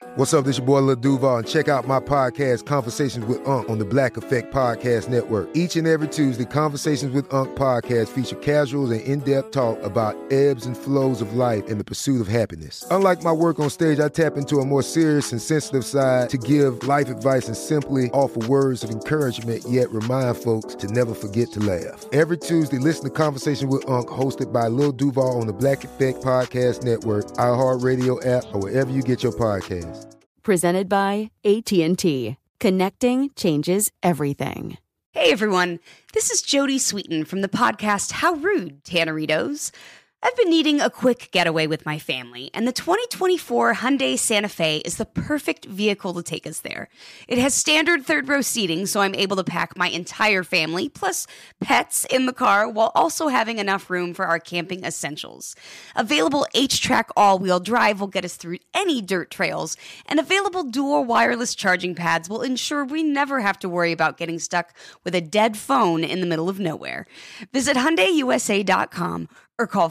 What's up, this your boy Lil Duval, and check out my podcast, Conversations with Unc, on the Black Effect Podcast Network. Each and every Tuesday, Conversations with Unc podcast feature casuals and in-depth talk about ebbs and flows of life and the pursuit of happiness. Unlike my work on stage, I tap into a more serious and sensitive side to give life advice and simply offer words of encouragement, yet remind folks to never forget to laugh. Every Tuesday, listen to Conversations with Unc, hosted by Lil Duval on the Black Effect Podcast Network, iHeartRadio app, or wherever you get your podcasts. Presented by AT&T. Connecting changes everything. Hey everyone, this is Jodie Sweetin from the podcast How Rude, Tanneritos. I've been needing a quick getaway with my family, and the 2024 Hyundai Santa Fe is the perfect vehicle to take us there. It has standard third-row seating, so I'm able to pack my entire family, plus pets, in the car, while also having enough room for our camping essentials. Available H-Track all-wheel drive will get us through any dirt trails, and available dual wireless charging pads will ensure we never have to worry about getting stuck with a dead phone in the middle of nowhere. Visit HyundaiUSA.com or call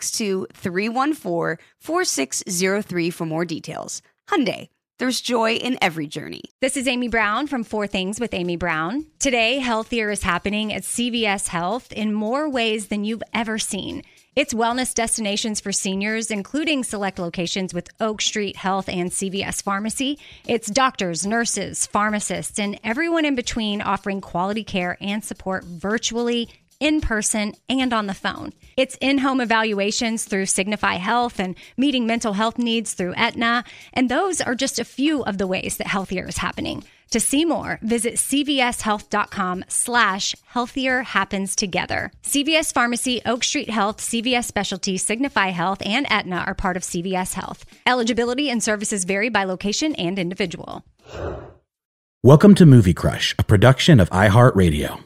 562-314-4603 for more details. Hyundai, there's joy in every journey. This is Amy Brown from 4 Things with Amy Brown. Today, Healthier is happening at CVS Health in more ways than you've ever seen. It's wellness destinations for seniors, including select locations with Oak Street Health and CVS Pharmacy. It's doctors, nurses, pharmacists, and everyone in between offering quality care and support virtually, in person, and on the phone. It's in-home evaluations through Signify Health and meeting mental health needs through Aetna. And those are just a few of the ways that Healthier is happening. To see more, visit cvshealth.com/healthier happens together. CVS Pharmacy, Oak Street Health, CVS Specialty, Signify Health, and Aetna are part of CVS Health. Eligibility and services vary by location and individual. Welcome to Movie Crush, a production of iHeartRadio.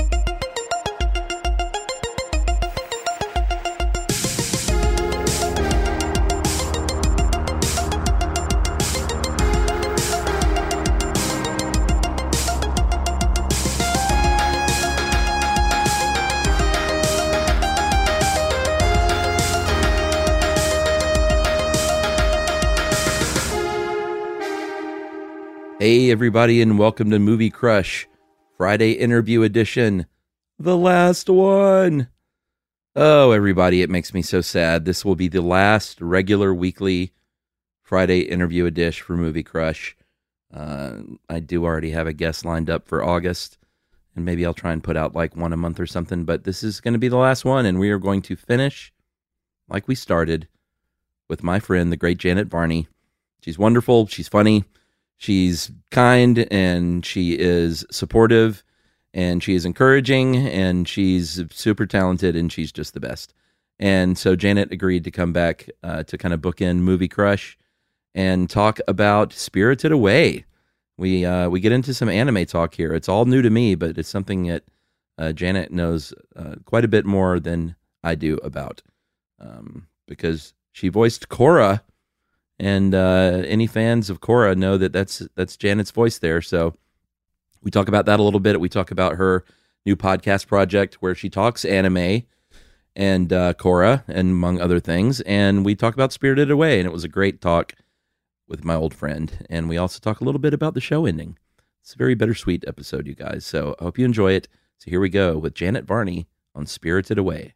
Hey everybody, and welcome to Movie Crush, Friday interview edition, the last one. Oh, everybody, it makes me so sad. This will be the last regular weekly Friday interview edition for Movie Crush. I do already have a guest lined up for August, and maybe I'll try and put out like one a month or something, but this is going to be the last one, and we are going to finish like we started with my friend, the great Janet Varney. She's wonderful, she's funny, she's kind, and she is supportive, and she is encouraging, and she's super talented, and she's just the best. And so Janet agreed to come back to kind of bookend Movie Crush and talk about Spirited Away. We get into some anime talk here. It's all new to me, but it's something that Janet knows quite a bit more than I do about, because she voiced Korra. And any fans of Korra know that that's Janet's voice there. So we talk about that a little bit. We talk about her new podcast project where she talks anime and Korra, and among other things. And we talk about Spirited Away, and it was a great talk with my old friend. And we also talk a little bit about the show ending. It's a very bittersweet episode, you guys. So I hope you enjoy it. So here we go with Janet Varney on Spirited Away.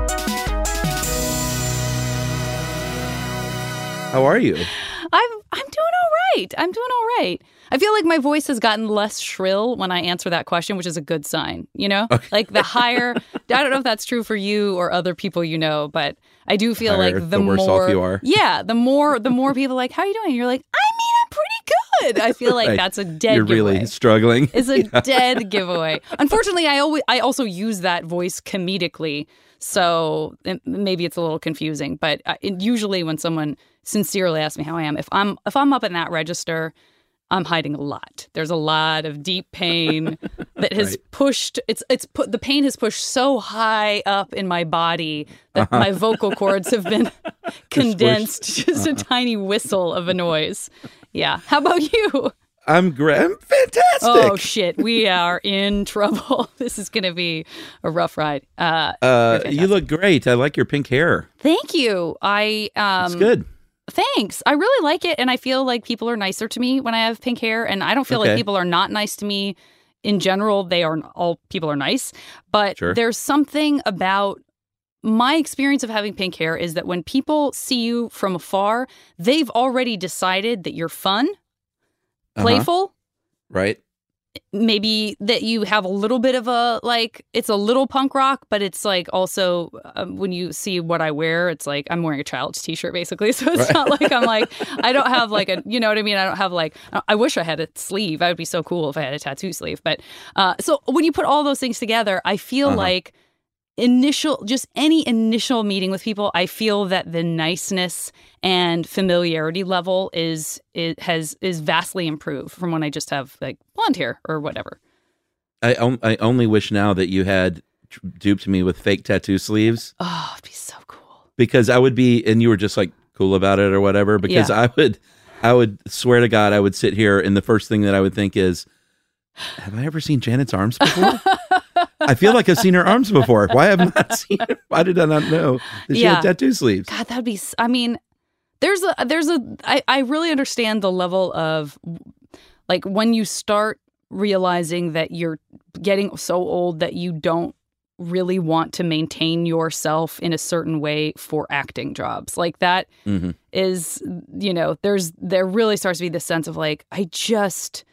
How are you? I'm doing all right. I feel like my voice has gotten less shrill when I answer that question, which is a good sign, you know? Okay. Like the higher, I don't know if that's true for you or other people you know, but I do feel like the worse more, off you are. Yeah, the more people are like, how are you doing? You're like, I'm pretty good. I feel like that's a dead You're giveaway. Really struggling. It's a dead giveaway. Unfortunately, I also use that voice comedically, so maybe it's a little confusing. But usually when someone sincerely asks me how I am, if I'm up in that register, I'm hiding a lot. There's a lot of deep pain that has pushed. The pain has pushed so high up in my body that my vocal cords have been condensed. Just a tiny whistle of a noise. Yeah. How about you? I'm great. I'm fantastic. Oh shit, we are in trouble. This is going to be a rough ride. You look great. I like your pink hair. Thank you. It's good. Thanks. I really like it. And I feel like people are nicer to me when I have pink hair. And I don't feel like people are not nice to me in general. All people are nice. But there's something about my experience of having pink hair is that when people see you from afar, they've already decided that you're fun, playful. Right. Maybe that you have a little bit of it's a little punk rock, but it's like also when you see what I wear, it's like I'm wearing a child's t-shirt basically. So it's not like I'm like, I don't have like a, you know what I mean? I don't have like, I wish I had a sleeve. I would be so cool if I had a tattoo sleeve. But so when you put all those things together, I feel like any initial meeting with people, I feel that the niceness and familiarity level is vastly improved from when I just have like blonde hair or whatever. I only wish now that you had duped me with fake tattoo sleeves. Oh, it'd be so cool. Because I would be, and you were just like cool about it or whatever. Because I would swear to God, I would sit here and the first thing that I would think is, have I ever seen Janet's arms before? I feel like I've seen her arms before. Why have I not seen her? Why did I not know that she had tattoo sleeves? God, that'd be, I mean, I really understand the level of like when you start realizing that you're getting so old that you don't really want to maintain yourself in a certain way for acting jobs. Like that is, you know, there really starts to be this sense of like, I just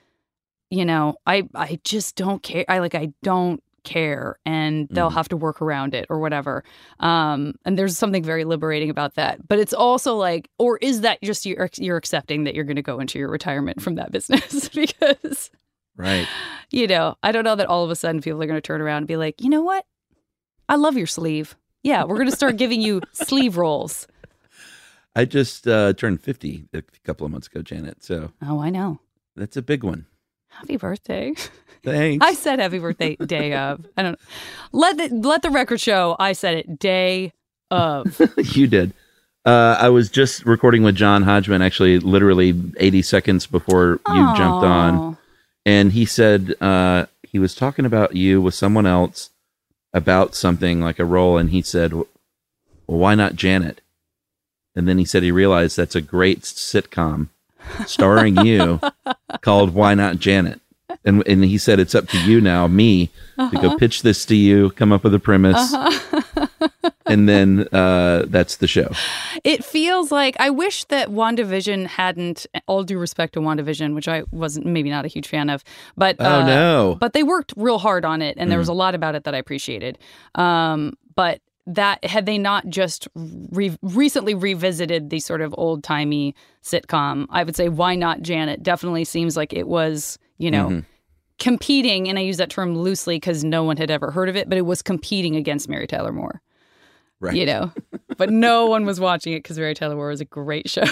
don't care. I don't care, and they'll have to work around it or whatever. And there's something very liberating about that. But it's also like, or is that just you're accepting that you're going to go into your retirement from that business? Because, you know, I don't know that all of a sudden people are going to turn around and be like, you know what? I love your sleeve. Yeah, we're going to start giving you sleeve rolls. I just turned 50 a couple of months ago, Janet. So, oh, I know. That's a big one. Happy birthday. Thanks. I said happy birthday day of. I don't know. Let the record show I said it day of. You did. I was just recording with John Hodgman, actually literally 80 seconds before you jumped on. And he said he was talking about you with someone else about something like a role. And he said, well, why not Janet? And then he said he realized that's a great sitcom starring you called Why Not Janet? And he said it's up to you now, me, to go pitch this to you, come up with a premise, and then that's the show. It feels like I wish that WandaVision hadn't, all due respect to WandaVision, which I wasn't maybe not a huge fan of, but but they worked real hard on it, and there was a lot about it that I appreciated. But that had they not just recently revisited the sort of old-timey sitcom, I would say Why Not Janet definitely seems like it was, you know, competing, and I use that term loosely because no one had ever heard of it, but it was competing against Mary Tyler Moore. Right. You know, but no one was watching it because Mary Tyler Moore was a great show.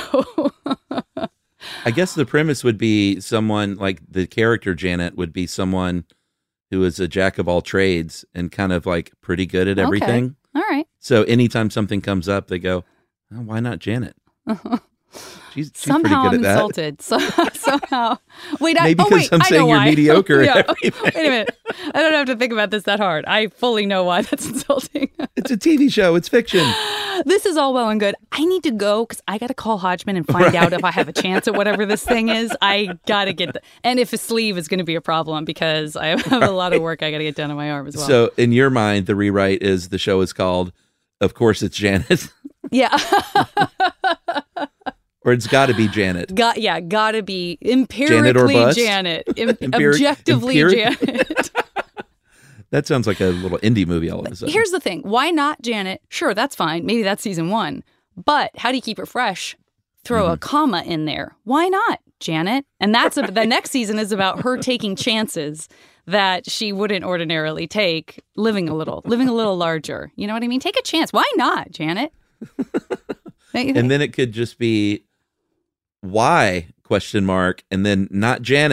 I guess the premise would be someone like the character Janet would be someone who is a jack of all trades and kind of like pretty good at everything. Okay. All right. So anytime something comes up, they go, oh, why not Janet? She's somehow pretty good I'm at insulted. Somehow. Wait, maybe because I'm saying you're mediocre at everything. Wait a minute. I don't have to think about this that hard. I fully know why that's insulting. It's a TV show. It's fiction. This is all well and good. I need to go because I got to call Hodgman and find out if I have a chance at whatever this thing is. I got to get and if a sleeve is going to be a problem because I have a lot of work I got to get done on my arm as well. So in your mind, the rewrite is the show is called, Of Course It's Janet. Yeah. Or it's got to be Janet. Got to be empirically Janet. Objectively Janet. That sounds like a little indie movie all of a sudden. Here's the thing. Why not Janet? Sure, that's fine. Maybe that's season 1. But how do you keep it fresh? Throw a comma in there. Why not Janet? And that's the next season is about her taking chances that she wouldn't ordinarily take, living a little larger. You know what I mean? Take a chance. Why not Janet? And then it could just be why ? And then not Janet !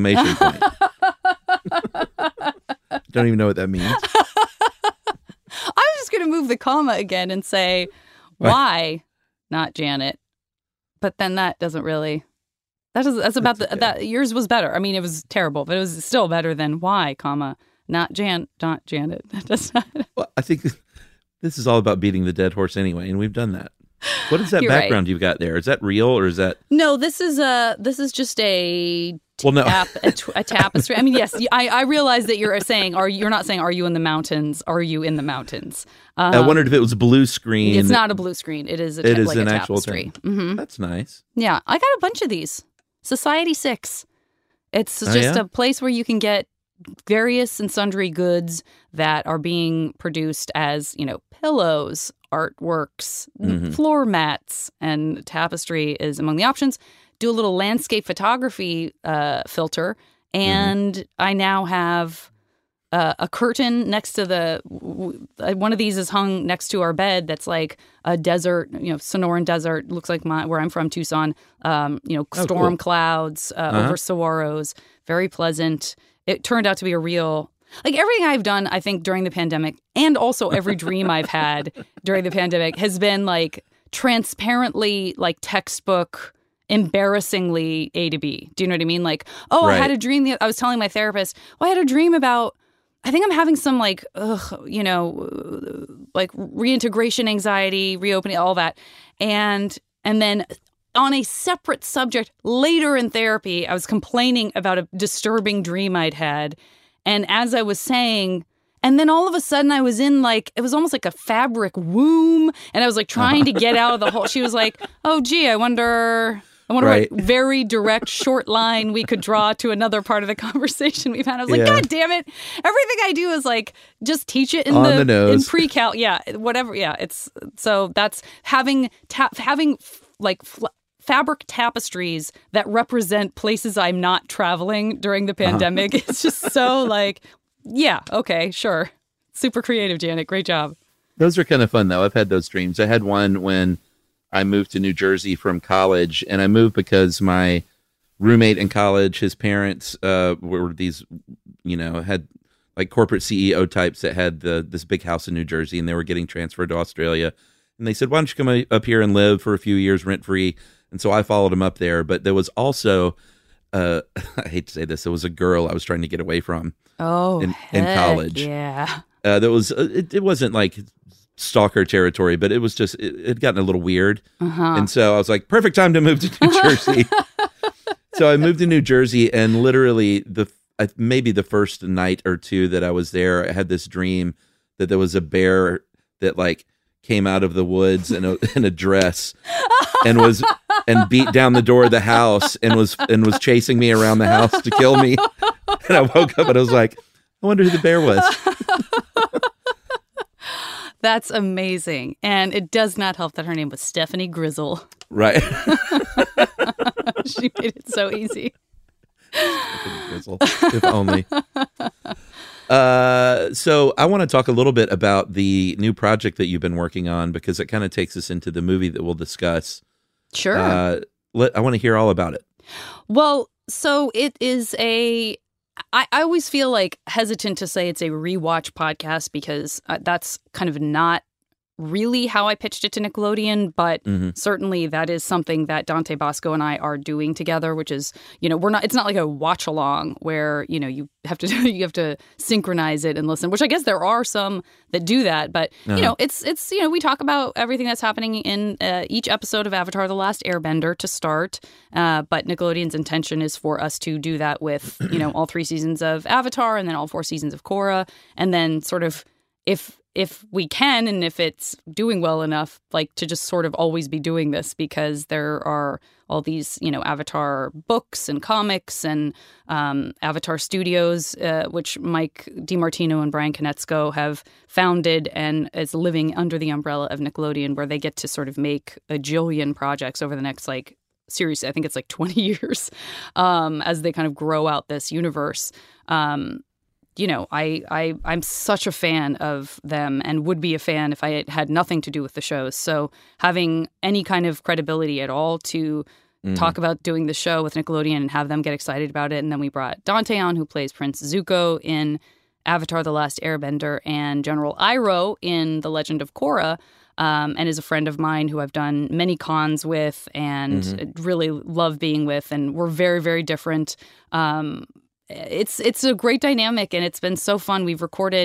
Don't even know what that means. I'm just going to move the comma again and say, why not Janet? But then that doesn't really, that's about that yours was better. I mean, it was terrible, but it was still better than why, comma, not Janet. That does not. Well, I think this is all about beating the dead horse anyway, and we've done that. What is that You're background you've got there? Is that real or is that? No, this is just a Well, no. a tapestry. I mean, yes, I realize that you're saying, you're not saying, are you in the mountains? Are you in the mountains? I wondered if it was a blue screen. It's not a blue screen. It is It is like an a actual tapestry. That's nice. Yeah, I got a bunch of these. Society 6. It's just yeah? a place where you can get various and sundry goods that are being produced as, pillows, artworks, floor mats, and tapestry is among the options. Do a little landscape photography filter, and I now have a curtain next to one of these is hung next to our bed that's like a desert, Sonoran Desert, looks like where I'm from, Tucson, storm clouds over saguaros, very pleasant. It turned out to be a real, like everything I've done, I think, during the pandemic, and also every dream I've had during the pandemic has been like transparently like textbook, embarrassingly A to B. Do you know what I mean? Like, I had a dream. I was telling my therapist, I had a dream about, I think I'm having some like reintegration anxiety, reopening, all that. And then on a separate subject later in therapy, I was complaining about a disturbing dream I'd had. And as I was saying, and then all of a sudden I was in like, it was almost like a fabric womb. And I was like trying to get out of the hole. She was like, oh, gee, I wonder what very direct short line we could draw to another part of the conversation we've had. I was like, God damn it. Everything I do is like, just teach it in the nose. In pre-cal. Yeah, whatever. Yeah, it's, so that's having fabric tapestries that represent places I'm not traveling during the pandemic. It's just so like, yeah, okay, sure. Super creative, Janet. Great job. Those are kind of fun, though. I've had those dreams. I had one when I moved to New Jersey from college, and I moved because my roommate in college, his parents were these, had like corporate CEO types that had this big house in New Jersey, and they were getting transferred to Australia. And they said, why don't you come up here and live for a few years rent-free? And so I followed him up there. But there was also, I hate to say this, there was a girl I was trying to get away from in college. Yeah. It wasn't like stalker territory, but it was just, it had gotten a little weird. And so I was like, perfect time to move to New Jersey. So I moved to New Jersey, and literally maybe the first night or two that I was there, I had this dream that there was a bear that like came out of the woods in a dress and beat down the door of the house and was chasing me around the house to kill me. And I woke up and I was like, I wonder who the bear was. That's amazing. And it does not help that her name was Stephanie Grizzle. Right. She made it so easy. Stephanie Grizzle, if only. So I want to talk a little bit about the new project that you've been working on, because it kind of takes us into the movie that we'll discuss. Sure. I want to hear all about it. Well, so it is I always feel like hesitant to say it's a rewatch podcast, because that's kind of not really how I pitched it to Nickelodeon, but certainly that is something that Dante Bosco and I are doing together, which is, it's not like a watch along where, you have to synchronize it and listen, which I guess there are some that do that, but it's we talk about everything that's happening in each episode of Avatar: The Last Airbender to start, but Nickelodeon's intention is for us to do that with, all 3 seasons of Avatar and then all 4 seasons of Korra, and then sort of if we can, and if it's doing well enough, like to just sort of always be doing this, because there are all these, Avatar books and comics and Avatar Studios, which Mike DiMartino and Brian Konietzko have founded and is living under the umbrella of Nickelodeon, where they get to sort of make a jillion projects over the next, like, seriously, I think it's like 20 years as they kind of grow out this universe. I'm such a fan of them and would be a fan if I had nothing to do with the shows. So having any kind of credibility at all to talk about doing the show with Nickelodeon and have them get excited about it. And then we brought Dante on, who plays Prince Zuko in Avatar: The Last Airbender, and General Iroh in The Legend of Korra, and is a friend of mine who I've done many cons with and really love being with. And we're very, very different. It's a great dynamic, and it's been so fun. We've recorded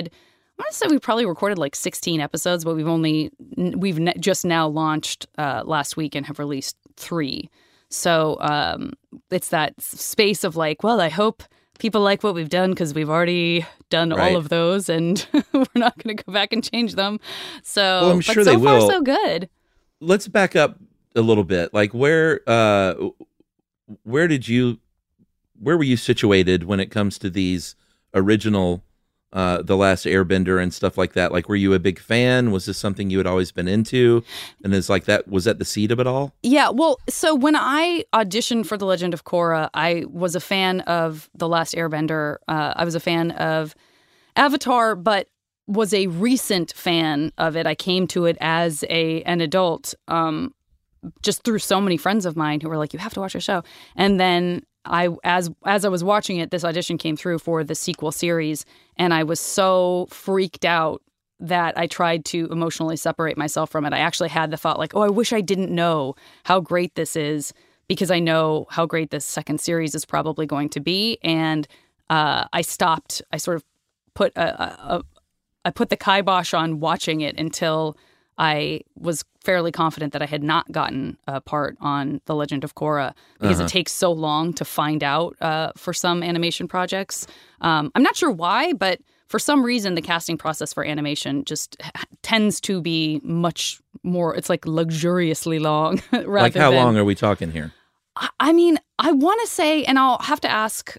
I want to say we probably recorded like 16 episodes, but we've just now launched last week and have released 3. So it's that space of like, well, I hope people like what we've done because we've already done all of those, and we're not going to go back and change them. So, well, I'm sure but they so far, will. so good. Let's back up a little bit. Like where were you situated when it comes to these original The Last Airbender and stuff like that? Like, were you a big fan? Was this something you had always been into? And was that the seed of it all? Yeah, well, so when I auditioned for The Legend of Korra, I was a fan of The Last Airbender. I was a fan of Avatar, but was a recent fan of it. I came to it as an adult, just through so many friends of mine who were like, you have to watch the show. And then as I was watching it, this audition came through for the sequel series, and I was so freaked out that I tried to emotionally separate myself from it. I actually had the thought like, oh, I wish I didn't know how great this is, because I know how great this second series is probably going to be. And I stopped. I sort of put I put the kibosh on watching it until I was fairly confident that I had not gotten a part on The Legend of Korra, because it takes so long to find out for some animation projects. I'm not sure why, but for some reason, the casting process for animation just tends to be much more, it's like luxuriously long. Like how long are we talking here? I mean, I want to say, and I'll have to ask,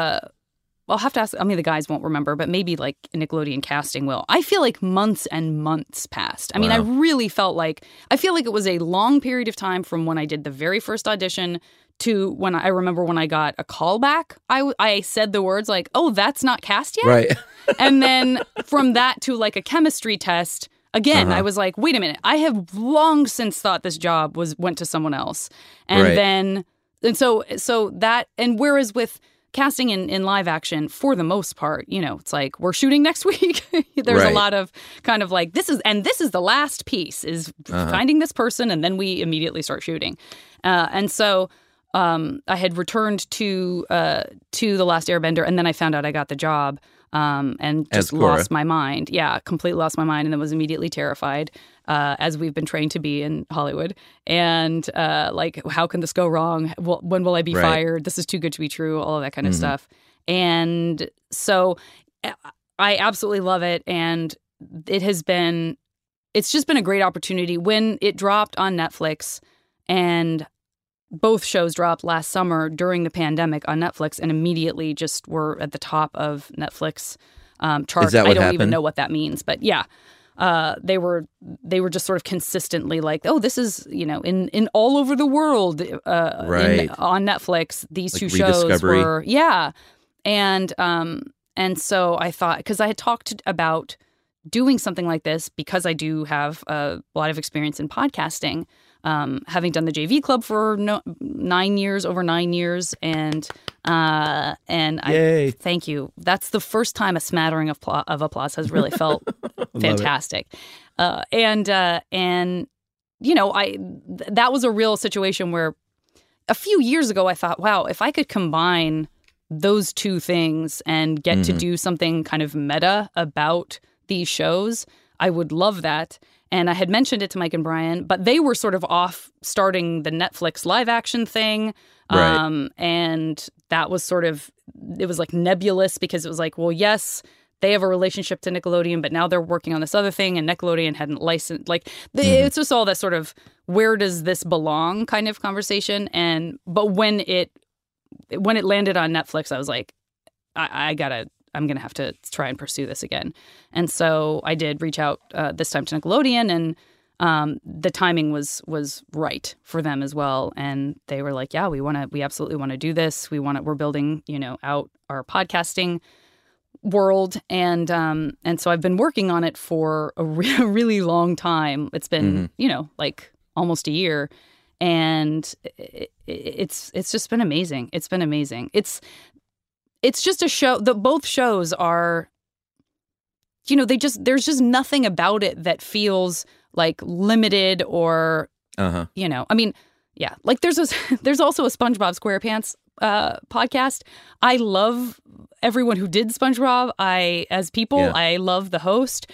I mean, the guys won't remember, but maybe like Nickelodeon casting will. I feel like months and months passed. I mean, I really felt like, I feel like it was a long period of time from when I did the very first audition to when I remember when I got a callback. I said the words like, oh, that's not cast yet? Right. And then from that to like a chemistry test, again, I was like, wait a minute. I have long since thought this job went to someone else. And so that, and whereas with casting in live action, for the most part, you know, it's like, we're shooting next week. There's a lot of kind of like, this is the last piece, is finding this person, and then we immediately start shooting. And so I had returned to The Last Airbender, and then I found out I got the job, and just lost my mind. Yeah, completely lost my mind, and then was immediately terrified, as we've been trained to be in Hollywood. And like, how can this go wrong? When will I be fired? This is too good to be true, all of that kind of stuff. And so I absolutely love it, and it's just been a great opportunity. When it dropped on Netflix, and both shows dropped last summer during the pandemic on Netflix, and immediately just were at the top of Netflix charts. I don't even know what that means, but yeah, they were just sort of consistently like, oh, this is, you know, in all over the world on Netflix. These like two shows were and so I thought, because I had talked about doing something like this, because I do have a lot of experience in podcasting. Having done the JV Club for over 9 years, and I thank you. That's the first time a smattering of applause has really felt fantastic. And you know, that was a real situation where a few years ago I thought, wow, if I could combine those two things and get to do something kind of meta about these shows, I would love that. And I had mentioned it to Mike and Brian, but they were sort of off starting the Netflix live action thing. And that was sort of, it was like nebulous, because it was like, well, yes, they have a relationship to Nickelodeon, but now they're working on this other thing, and Nickelodeon hadn't licensed. Like, it's just all that sort of, where does this belong kind of conversation. But when it landed on Netflix, I was like, I'm going to have to try and pursue this again. And so I did reach out this time to Nickelodeon, and the timing was right for them as well. And they were like, yeah, we absolutely want to do this. We're building, you know, out our podcasting world. And so I've been working on it for a really long time. It's been, you know, like almost a year. And it's just been amazing. It's been amazing. It's just a show. Both shows are, you know, there's just nothing about it that feels like limited or, you know, I mean, yeah, like there's also a SpongeBob SquarePants podcast. I love everyone who did SpongeBob. As people, Yeah. I love the host.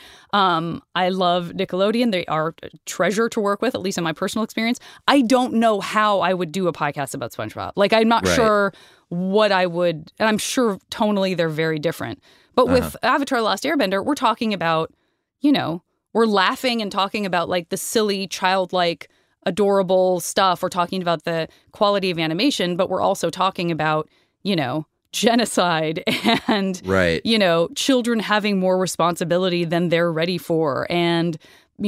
I love Nickelodeon. They are a treasure to work with, at least in my personal experience. I don't know how I would do a podcast about SpongeBob. Like, I'm not Right. sure what I would, and I'm sure tonally they're very different. But with Avatar: The Last Airbender, we're talking about, we're laughing and talking about like the silly, childlike, adorable stuff. We're talking about the quality of animation, but we're also talking about, genocide and, Right. children having more responsibility than they're ready for, and,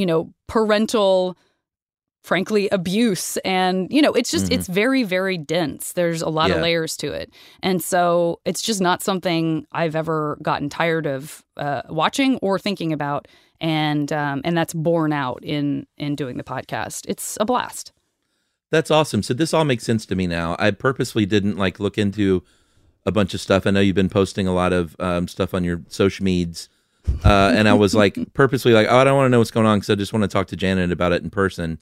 parental, frankly, abuse. And, it's just, it's very, very dense. There's a lot of Yeah. layers to it. And so it's just not something I've ever gotten tired of watching or thinking about. And that's borne out in doing the podcast. It's a blast. That's awesome. So this all makes sense to me now. I purposely didn't look into a bunch of stuff. I know you've been posting a lot of stuff on your social medias. And I was purposely I don't want to know what's going on because I just want to talk to Janet about it in person.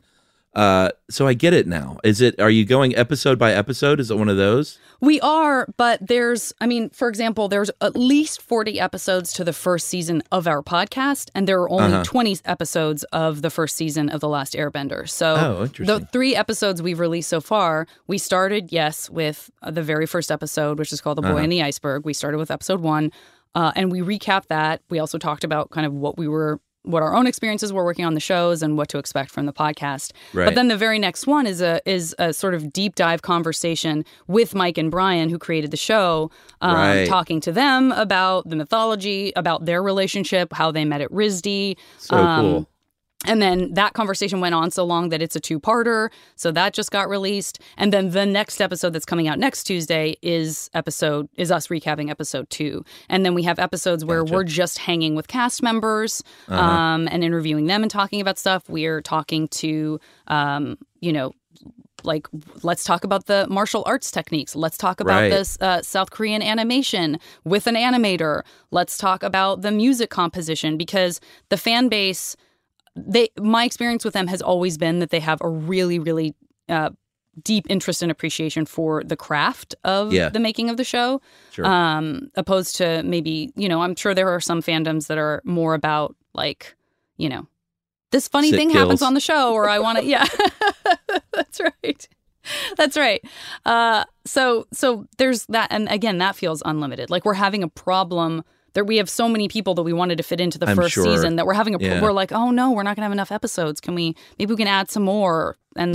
So I get it now. Are you going episode by episode? Is it one of those? We are, but for example, there's at least 40 episodes to the first season of our podcast, and there are only 20 episodes of the first season of The Last Airbender. So interesting. the 3 episodes we've released so far, we started, with the very first episode, which is called The Boy and the Iceberg. We started with episode 1, and we recapped that. We also talked about kind of what our own experiences were working on the shows and what to expect from the podcast. Right. But then the very next one is a sort of deep dive conversation with Mike and Brian, who created the show, talking to them about the mythology, about their relationship, how they met at RISD. So cool. And then that conversation went on so long that it's a 2-parter. So that just got released. And then the next episode that's coming out next Tuesday is us recapping episode 2. And then we have episodes where we're just hanging with cast members and interviewing them and talking about stuff. We're talking to, let's talk about the martial arts techniques. Let's talk about this South Korean animation with an animator. Let's talk about the music composition, because the fan base... my experience with them has always been that they have a really, really deep interest and appreciation for the craft of the making of the show. Sure. Opposed to maybe, I'm sure there are some fandoms that are more about this funny thing happens on the show, or I want to, That's right. That's right. So there's that. And again, that feels unlimited. Like, we're having a problem that we have so many people that we wanted to fit into the first season that we're having we're like, oh no, we're not going to have enough episodes. Maybe we can add some more. And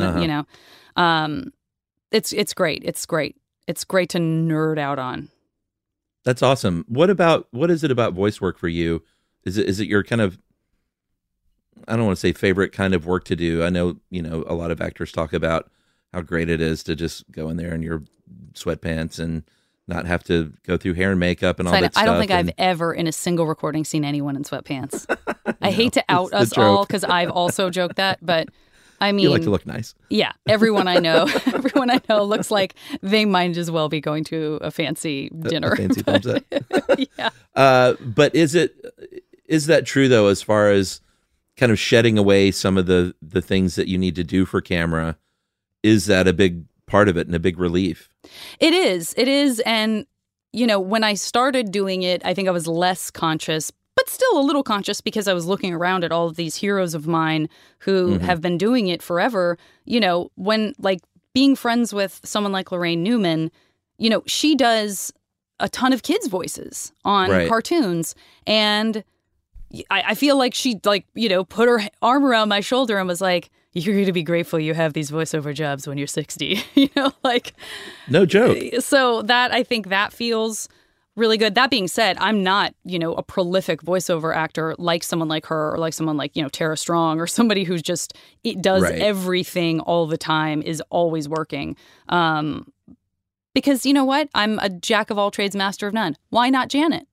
it's great. It's great. It's great to nerd out on. That's awesome. What is it about voice work for you? Is it your kind of, I don't want to say favorite kind of work to do. I know, a lot of actors talk about how great it is to just go in there in your sweatpants and not have to go through hair and makeup and all that stuff. I don't think I've ever in a single recording seen anyone in sweatpants. I hate to out us all, because I've also joked that, but I mean... You like to look nice. Yeah. Everyone I know looks like they might as well be going to a fancy dinner. A fancy film set. Yeah. But is that true, though, as far as kind of shedding away some of the things that you need to do for camera? Is that a big part of it and a big relief? It is. And, when I started doing it, I think I was less conscious, but still a little conscious, because I was looking around at all of these heroes of mine who have been doing it forever. When being friends with someone like Laraine Newman, she does a ton of kids' voices on cartoons. And I feel like she put her arm around my shoulder and was like, you're going to be grateful you have these voiceover jobs when you're 60, No joke. So I think that feels really good. That being said, I'm not, a prolific voiceover actor like someone like her, or like someone like, Tara Strong, or somebody who's just, it does everything all the time, is always working. Because you know what? I'm a jack of all trades, master of none. Why not Janet?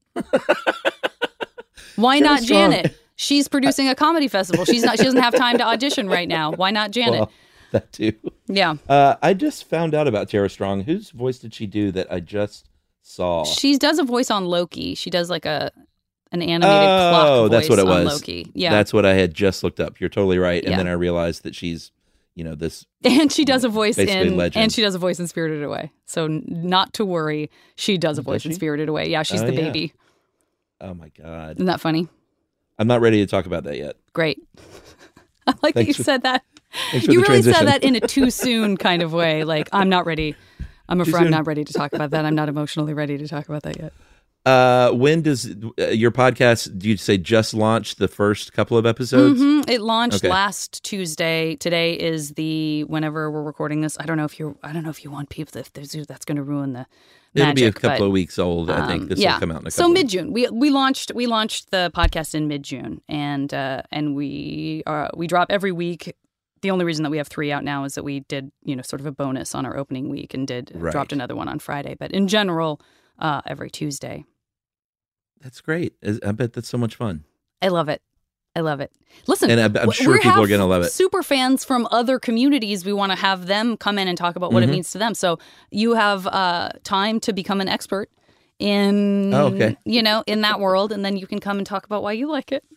Why not Janet? She's producing a comedy festival. She doesn't have time to audition right now. Why not Janet? Well, that too. Yeah. I just found out about Tara Strong. Whose voice did she do that I just saw? She does a voice on Loki. She does like an animated clock voice that's what it was. on Loki. Yeah. That's what I had just looked up. You're totally right. And then I realized that she's this. And she does a voice basically legend. and she does a voice in Spirited Away. So not to worry, she does a voice in Spirited Away. Yeah, she's the baby. Oh my God. Isn't that funny? I'm not ready to talk about that yet. Great. I like that you said that. You really transition. said that in a too soon kind of way. Like, I'm not ready. I'm afraid I'm not ready to talk about that. I'm not emotionally ready to talk about that yet. When does your podcast, do you say just launched the first couple of episodes? Mm-hmm. It launched last Tuesday. Today is whenever we're recording this. I don't know if you want people, if that's going to ruin the It'll magic, be a couple of weeks old, I think. This will come out in a couple. So mid-June. We launched the podcast in mid-June, and we drop every week. The only reason that we have 3 out now is that we did, sort of a bonus on our opening week and dropped another one on Friday. But in general, every Tuesday. That's great. I bet that's so much fun. I love it. Listen, and I'm sure people are going to love it. Super fans from other communities, we want to have them come in and talk about what it means to them. So you have time to become an expert in, in that world, and then you can come and talk about why you like it.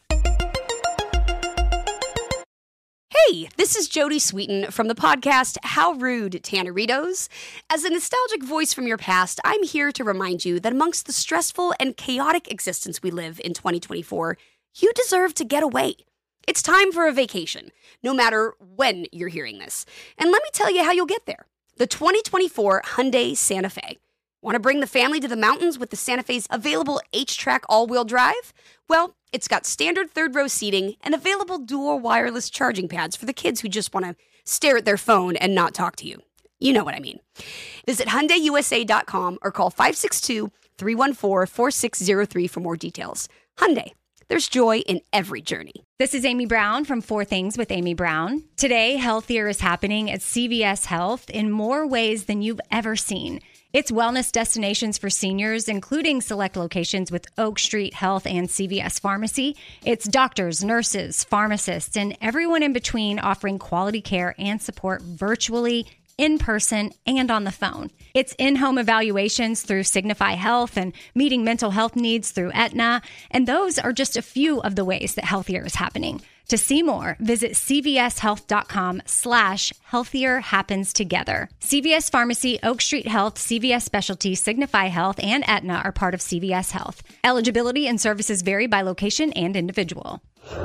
Hey, this is Jodie Sweetin from the podcast How Rude, Tanneritos. As a nostalgic voice from your past, I'm here to remind you that amongst the stressful and chaotic existence we live in 2024, you deserve to get away. It's time for a vacation, no matter when you're hearing this. And let me tell you how you'll get there. The 2024 Hyundai Santa Fe. Want to bring the family to the mountains with the Santa Fe's available H-Track all-wheel drive? Well, it's got standard third-row seating and available dual wireless charging pads for the kids who just want to stare at their phone and not talk to you. You know what I mean. Visit HyundaiUSA.com or call 562-314-4603 for more details. Hyundai. There's joy in every journey. This is Amy Brown from 4 Things with Amy Brown. Today, healthier is happening at CVS Health in more ways than you've ever seen. It's wellness destinations for seniors, including select locations with Oak Street Health and CVS Pharmacy. It's doctors, nurses, pharmacists, and everyone in between offering quality care and support virtually, in person, and on the phone. It's in-home evaluations through Signify Health and meeting mental health needs through Aetna. And those are just a few of the ways that healthier is happening. To see more, visit cvshealth.com/healthier happens together. CVS Pharmacy, Oak Street Health, CVS Specialty, Signify Health, and Aetna are part of CVS Health. Eligibility and services vary by location and individual.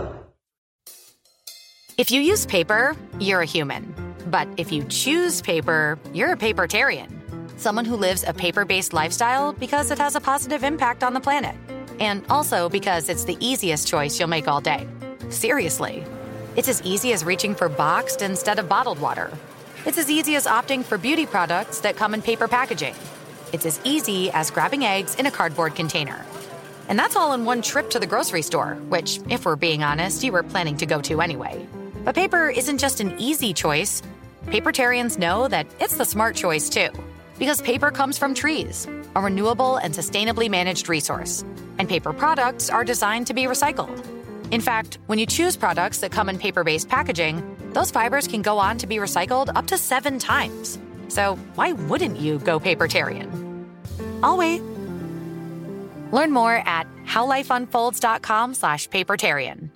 If you use paper, you're a human. But if you choose paper, you're a papertarian. Someone who lives a paper-based lifestyle because it has a positive impact on the planet. And also because it's the easiest choice you'll make all day. Seriously. It's as easy as reaching for boxed instead of bottled water. It's as easy as opting for beauty products that come in paper packaging. It's as easy as grabbing eggs in a cardboard container. And that's all in one trip to the grocery store, which, if we're being honest, you were planning to go to anyway. But paper isn't just an easy choice. Papertarians know that it's the smart choice, too. Because paper comes from trees, a renewable and sustainably managed resource. And paper products are designed to be recycled. In fact, when you choose products that come in paper-based packaging, those fibers can go on to be recycled up to 7 times. So why wouldn't you go papertarian? I'll wait. Learn more at howlifeunfolds.com/papertarian.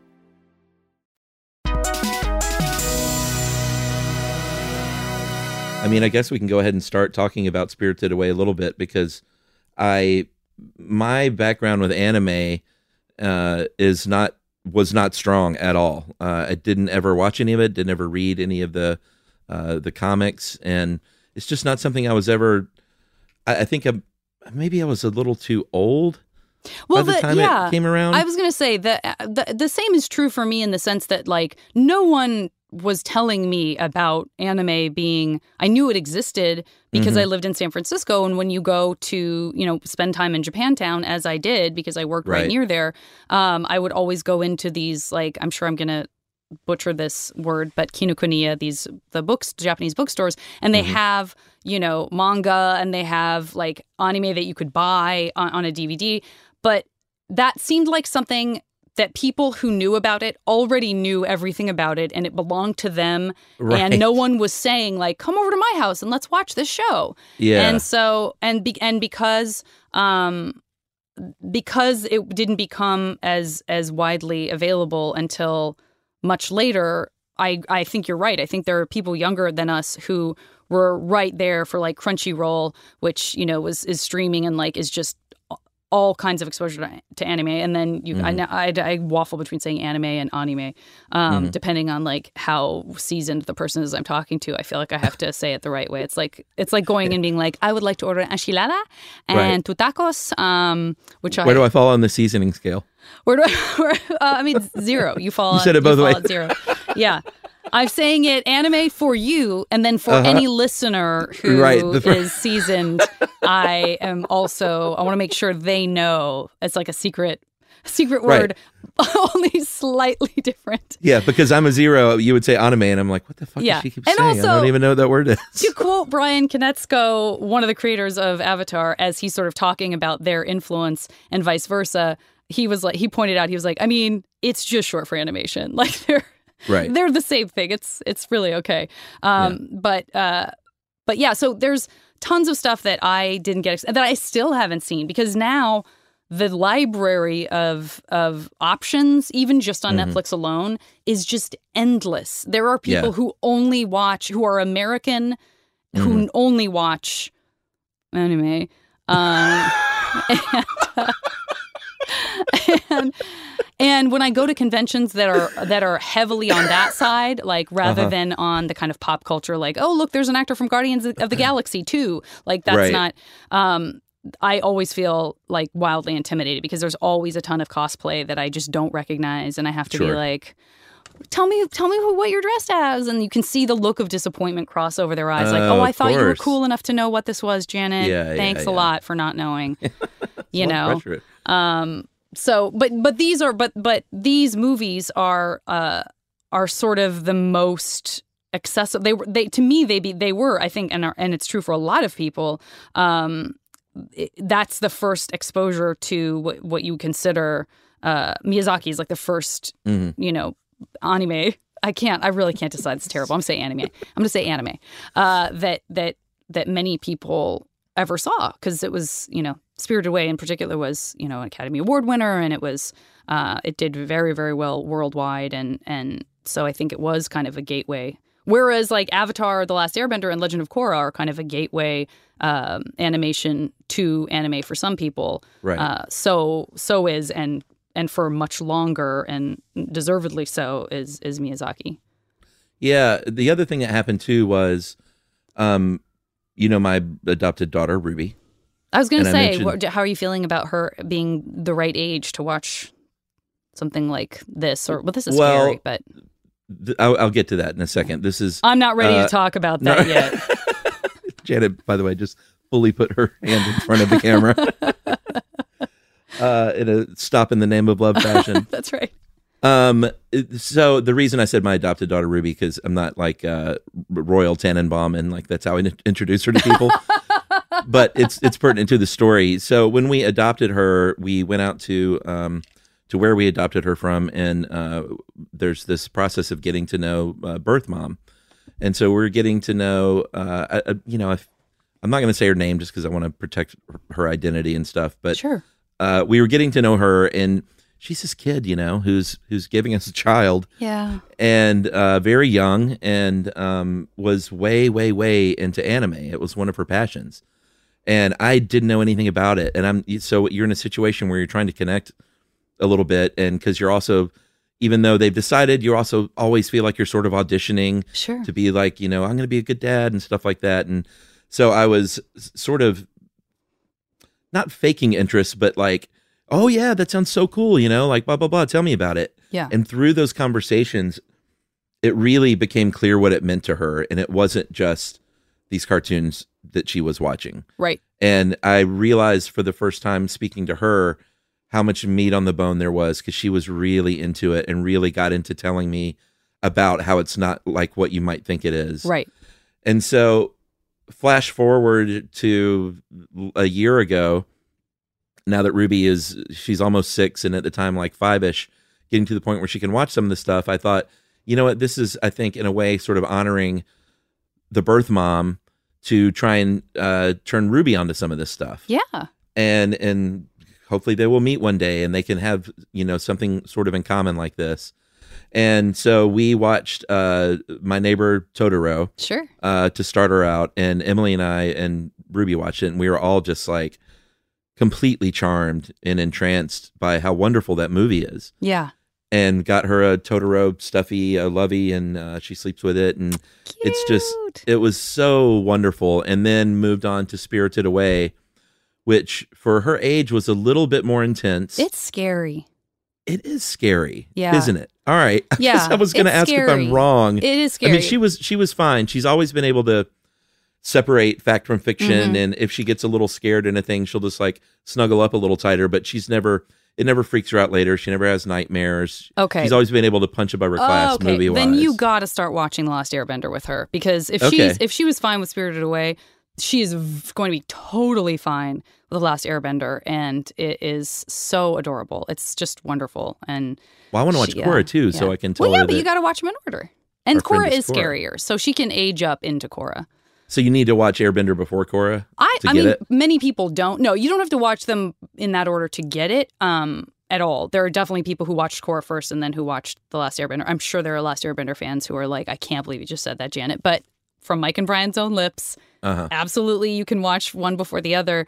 I mean, I guess we can go ahead and start talking about Spirited Away a little bit because my background with anime was not strong at all. I didn't ever watch any of it, didn't ever read any of the comics, and it's just not something I was ever. I think maybe I was a little too old. Well, by the time it came around, I was going to say that the same is true for me in the sense that like no one was telling me about anime being. I knew it existed because I lived in San Francisco, and when you go to spend time in Japantown, as I did because I worked right near there, I would always go into these like I'm sure I'm going to butcher this word, but Kinokuniya, the Japanese bookstores, and they have manga and they have like anime that you could buy on a DVD, but that seemed like something that people who knew about it already knew everything about it and it belonged to them. Right. And no one was saying like, come over to my house and let's watch this show. Yeah. And so, because it didn't become as widely available until much later, I think you're right. I think there are people younger than us who were right there for like Crunchyroll, which, you know, is streaming and like is just all kinds of exposure to anime. And then I waffle between saying anime and anime, depending on like how seasoned the person is I'm talking to. I feel like I have to say it the right way. It's like going and being like, I would like to order an enchilada and two tacos. Where do I fall on the seasoning scale? I mean, 0. You said it both ways. At 0. Yeah. I'm saying it anime for you, and then for any listener who is seasoned, I want to make sure they know it's like a secret word, only slightly different. Yeah, because I'm a 0, you would say anime, and I'm like, what the fuck does she keep saying? Also, I don't even know what that word is. To quote Brian Konietzko, one of the creators of Avatar, as he's sort of talking about their influence and vice versa, he pointed out, I mean, it's just short for animation. Like they're the same thing. It's really okay. But yeah, so there's tons of stuff that I didn't get that I still haven't seen, because now the library of options, even just on Netflix alone, is just endless. There are people who are American, who only watch anime. And when I go to conventions that are heavily on that side, like rather than on the kind of pop culture, like, oh, look, there's an actor from Guardians of the Galaxy too. Like that's not. I always feel like wildly intimidated because there's always a ton of cosplay that I just don't recognize, and I have to be like, tell me what you're dressed as, and you can see the look of disappointment cross over their eyes, like, oh, I thought you were cool enough to know what this was, Janet. Thanks a lot for not knowing. You know. So, but these movies are sort of the most accessible. They to me they were, I think, and it's true for a lot of people. That's the first exposure to what you consider Miyazaki is like the first, anime. I really can't decide. It's terrible. I'm saying anime. I'm going to say anime. That many people ever saw, because it was, Spirited Away in particular was, an Academy Award winner, and it did very, very well worldwide, and so I think it was kind of a gateway. Whereas like Avatar, The Last Airbender, and Legend of Korra are kind of a gateway animation to anime for some people. Right. So is and for much longer, and deservedly so, is Miyazaki. Yeah. The other thing that happened too was, my adopted daughter Ruby. I was going to say, how are you feeling about her being the right age to watch something like this? This is scary, but I'll get to that in a second. I'm not ready to talk about that yet. Janet, by the way, just fully put her hand in front of the camera in a stop in the name of love fashion. That's right. So the reason I said my adopted daughter Ruby, because I'm not like Royal Tannenbaum, and like that's how I introduce her to people. But it's pertinent to the story. So when we adopted her, we went out to where we adopted her from, and there's this process of getting to know birth mom, and so we're getting to know. I'm not going to say her name just because I want to protect her identity and stuff. But sure, we were getting to know her, and she's this kid, who's giving us a child. Yeah. And very young, and was way, way, way into anime. It was one of her passions. And I didn't know anything about it. And so you're in a situation where you're trying to connect a little bit. And because you're also, even though they've decided, you also always feel like you're sort of auditioning to be like, I'm going to be a good dad and stuff like that. And so I was sort of not faking interest, but like, oh yeah, that sounds so cool, like blah, blah, blah. Tell me about it. Yeah. And through those conversations, it really became clear what it meant to her. And it wasn't just these cartoons that she was watching. Right. And I realized for the first time speaking to her how much meat on the bone there was, because she was really into it and really got into telling me about how it's not like what you might think it is. Right. And so flash forward to a year ago, now that Ruby she's almost 6, and at the time like 5-ish, getting to the point where she can watch some of the stuff, I thought, you know what, this is, I think, in a way, sort of honoring the birth mom to try and turn Ruby onto some of this stuff. Yeah. And hopefully they will meet one day and they can have, something sort of in common like this. And so we watched My Neighbor Totoro Sure. to start her out. And Emily and I and Ruby watched it, and we were all just like completely charmed and entranced by how wonderful that movie is. Yeah. And got her a Totoro stuffy lovey, and she sleeps with it. And it was so wonderful. And then moved on to Spirited Away, which for her age was a little bit more intense. It's scary. It is scary, yeah. Isn't it? All right. Yeah, I was going to ask scary. if I'm wrong. It is scary. I mean, she was fine. She's always been able to separate fact from fiction, and if she gets a little scared in a thing, she'll just like snuggle up a little tighter. But it never freaks her out later. She never has nightmares. Okay, she's always been able to punch above her class movie wise. Then you got to start watching The Last Airbender with her, because if she was fine with Spirited Away, she is going to be totally fine with The Last Airbender, and it is so adorable. It's just wonderful. And I want to watch Korra too, so I can tell her. Well, yeah, but you got to watch them in order. And Korra is Korra. scarier, so she can age up into Korra. So you need to watch Airbender before Korra. I mean, many people don't. No, you don't have to watch them in that order to get it. At all. There are definitely people who watched Korra first and then who watched The Last Airbender. I'm sure there are Last Airbender fans who are like, I can't believe you just said that, Janet. But from Mike and Brian's own lips, absolutely you can watch one before the other.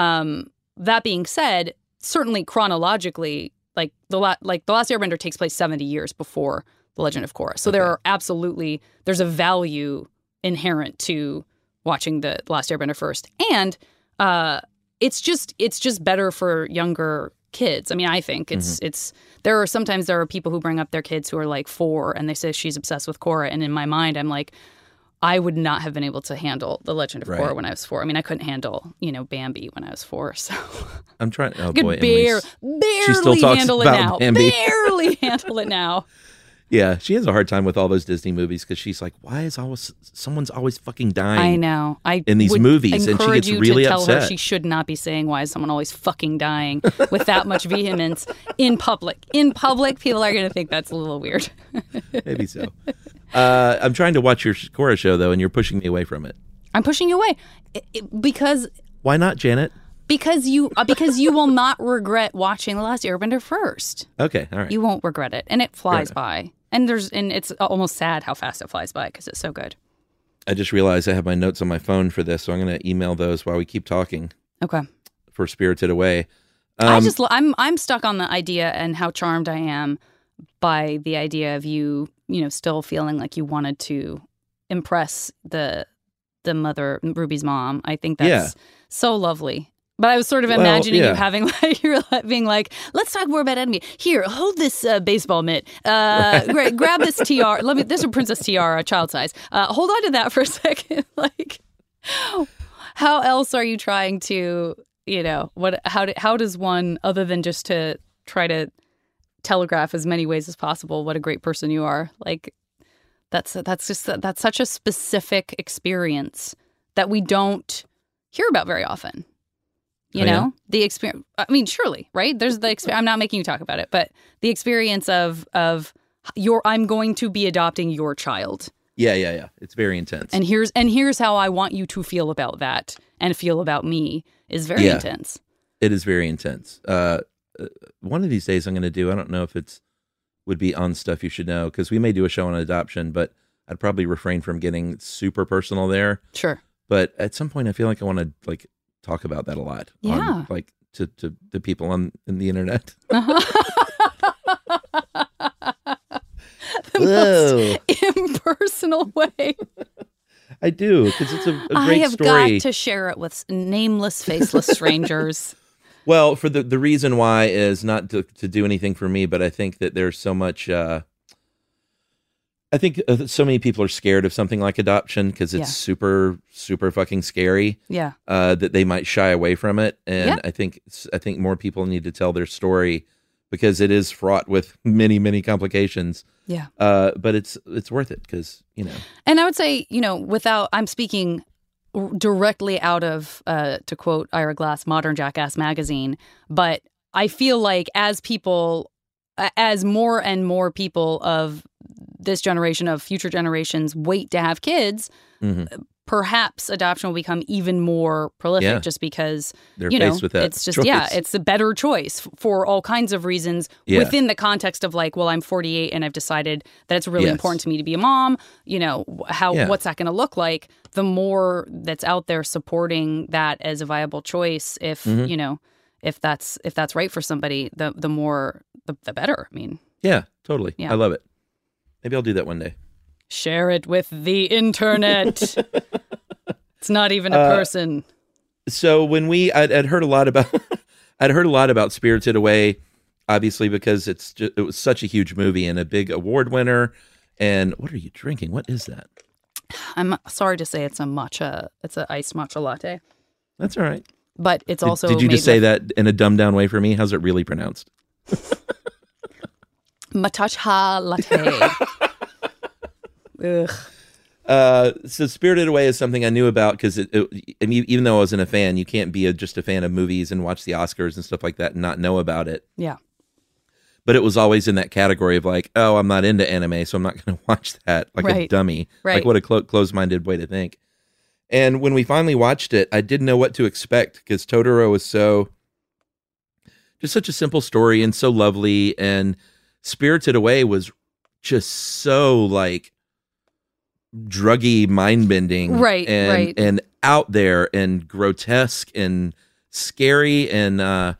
That being said, certainly chronologically, like The Last Airbender takes place 70 years before The Legend of Korra. So there's a value inherent to watching The Last Airbender first. And it's just better for younger kids. I mean, I think there are people who bring up their kids who are like 4 and they say she's obsessed with Korra, and in my mind I'm like, I would not have been able to handle The Legend of Korra when I was 4. I mean, I couldn't handle, Bambi when I was 4. So I'm trying. Oh I could boy, barely handle it now. Barely handle it now. Yeah, she has a hard time with all those Disney movies because she's like, why is someone's always fucking dying? I know. In these movies, and she gets really upset. Tell her she should not be saying, why is someone always fucking dying with that much vehemence in public. In public, people are going to think that's a little weird. Maybe so. I'm trying to watch your Korra show, though, and you're pushing me away from it. I'm pushing you away because... Why not, Janet? Because you will not regret watching The Last Airbender first. Okay, all right. You won't regret it, and it flies by. And it's almost sad how fast it flies by because it's so good. I just realized I have my notes on my phone for this, so I'm going to email those while we keep talking. Okay. For Spirited Away. I'm stuck on the idea and how charmed I am by the idea of you still feeling like you wanted to impress the mother, Ruby's mom. I think that's so lovely. But I was sort of imagining you having being like, let's talk more about Enemy. Here, hold this baseball mitt. Grab this tiara. This is a princess tiara, child size. Hold on to that for a second. Like, how else are you trying to, how does one, other than just to try to telegraph as many ways as possible what a great person you are? Like, that's such a specific experience that we don't hear about very often. The experience. I mean, surely, right? There's the experience. I'm not making you talk about it, but the experience of I'm going to be adopting your child. Yeah. It's very intense. And here's how I want you to feel about that and feel about me is very intense. It is very intense. One of these days I'm going to do. I don't know if would be on Stuff You Should Know, because we may do a show on adoption, but I'd probably refrain from getting super personal there. Sure. But at some point, I feel like I want to talk about that a lot. Yeah. To the people in the internet. The most impersonal way. I do, because it's a great story. I have got to share it with nameless, faceless strangers. Well, for the reason why is not to do anything for me, but I think that there's so much... I think so many people are scared of something like adoption because it's super, super fucking scary. Yeah. That they might shy away from it, and I think more people need to tell their story because it is fraught with many, many complications. Yeah. But it's worth it because And I would say I'm speaking directly out of to quote Ira Glass, Modern Jackass magazine, but I feel like as more and more people of this generation of future generations wait to have kids, perhaps adoption will become even more prolific just because they're faced with that it's just choice. It's a better choice for all kinds of reasons within the context of like, well, I'm 48 and I've decided that it's really important to me to be a mom. What's that going to look like? The more that's out there supporting that as a viable choice, if if that's right for somebody, the more the better. I mean, yeah, totally. Yeah. I love it. Maybe I'll do that one day. Share it with the internet. It's not even a person. So when I'd heard a lot about Spirited Away, obviously because it was such a huge movie and a big award winner. And what are you drinking? What is that? I'm sorry to say it's a matcha. It's an iced matcha latte. That's all right. But it's also Did you just say that in a dumbed down way for me? How's it really pronounced? Matcha latte. Ugh. So Spirited Away is something I knew about because even though I wasn't a fan, you can't be just a fan of movies and watch the Oscars and stuff like that and not know about it. Yeah. But it was always in that category of like, oh, I'm not into anime, so I'm not going to watch that like a dummy. Right. Like what a closed-minded way to think. And when we finally watched it, I didn't know what to expect because Totoro was just such a simple story and so lovely. And Spirited Away was just so like druggy, mind-bending, and out there and grotesque and scary. And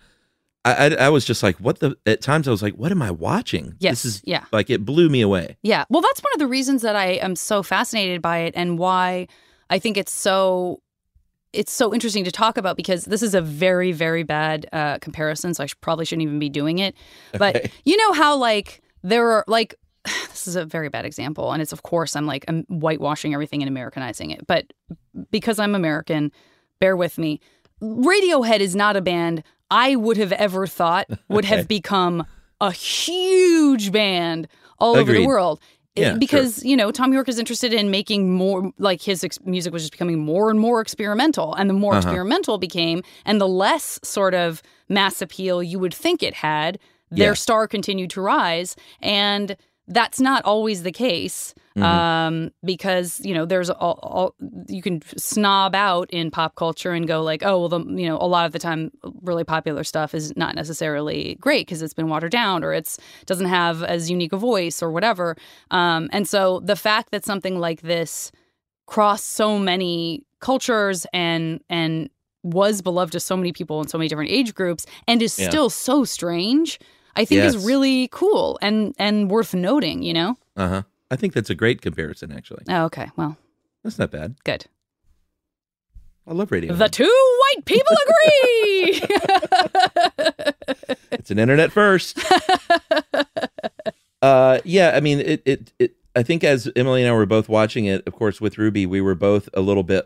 I was just like, at times I was like, what am I watching? Yes. This is like, it blew me away. Yeah. Well, that's one of the reasons that I am so fascinated by it and why I think it's so interesting to talk about, because this is a very, very bad comparison, so I probably shouldn't even be doing it. But you know how like there are like, this is a very bad example, and it's of course I'm whitewashing everything and Americanizing it, but because I'm American, bear with me. Radiohead is not a band I would have ever thought would have become a huge band all over the world. Yeah, because, Tom York is interested in making more, like his music was just becoming more and more experimental. And the more experimental it became, and the less sort of mass appeal you would think it had, their star continued to rise. And that's not always the case because, there's you can snob out in pop culture and go like, oh, well, a lot of the time really popular stuff is not necessarily great because it's been watered down or it doesn't have as unique a voice or whatever. And so the fact that something like this crossed so many cultures and was beloved to so many people in so many different age groups and is still so strange, I think is really cool and worth noting, Uh-huh. I think that's a great comparison, actually. Oh, okay. Well. That's not bad. Good. I love radio. The two white people agree! It's an internet first. I mean, it. I think as Emily and I were both watching it, of course, with Ruby, we were both a little bit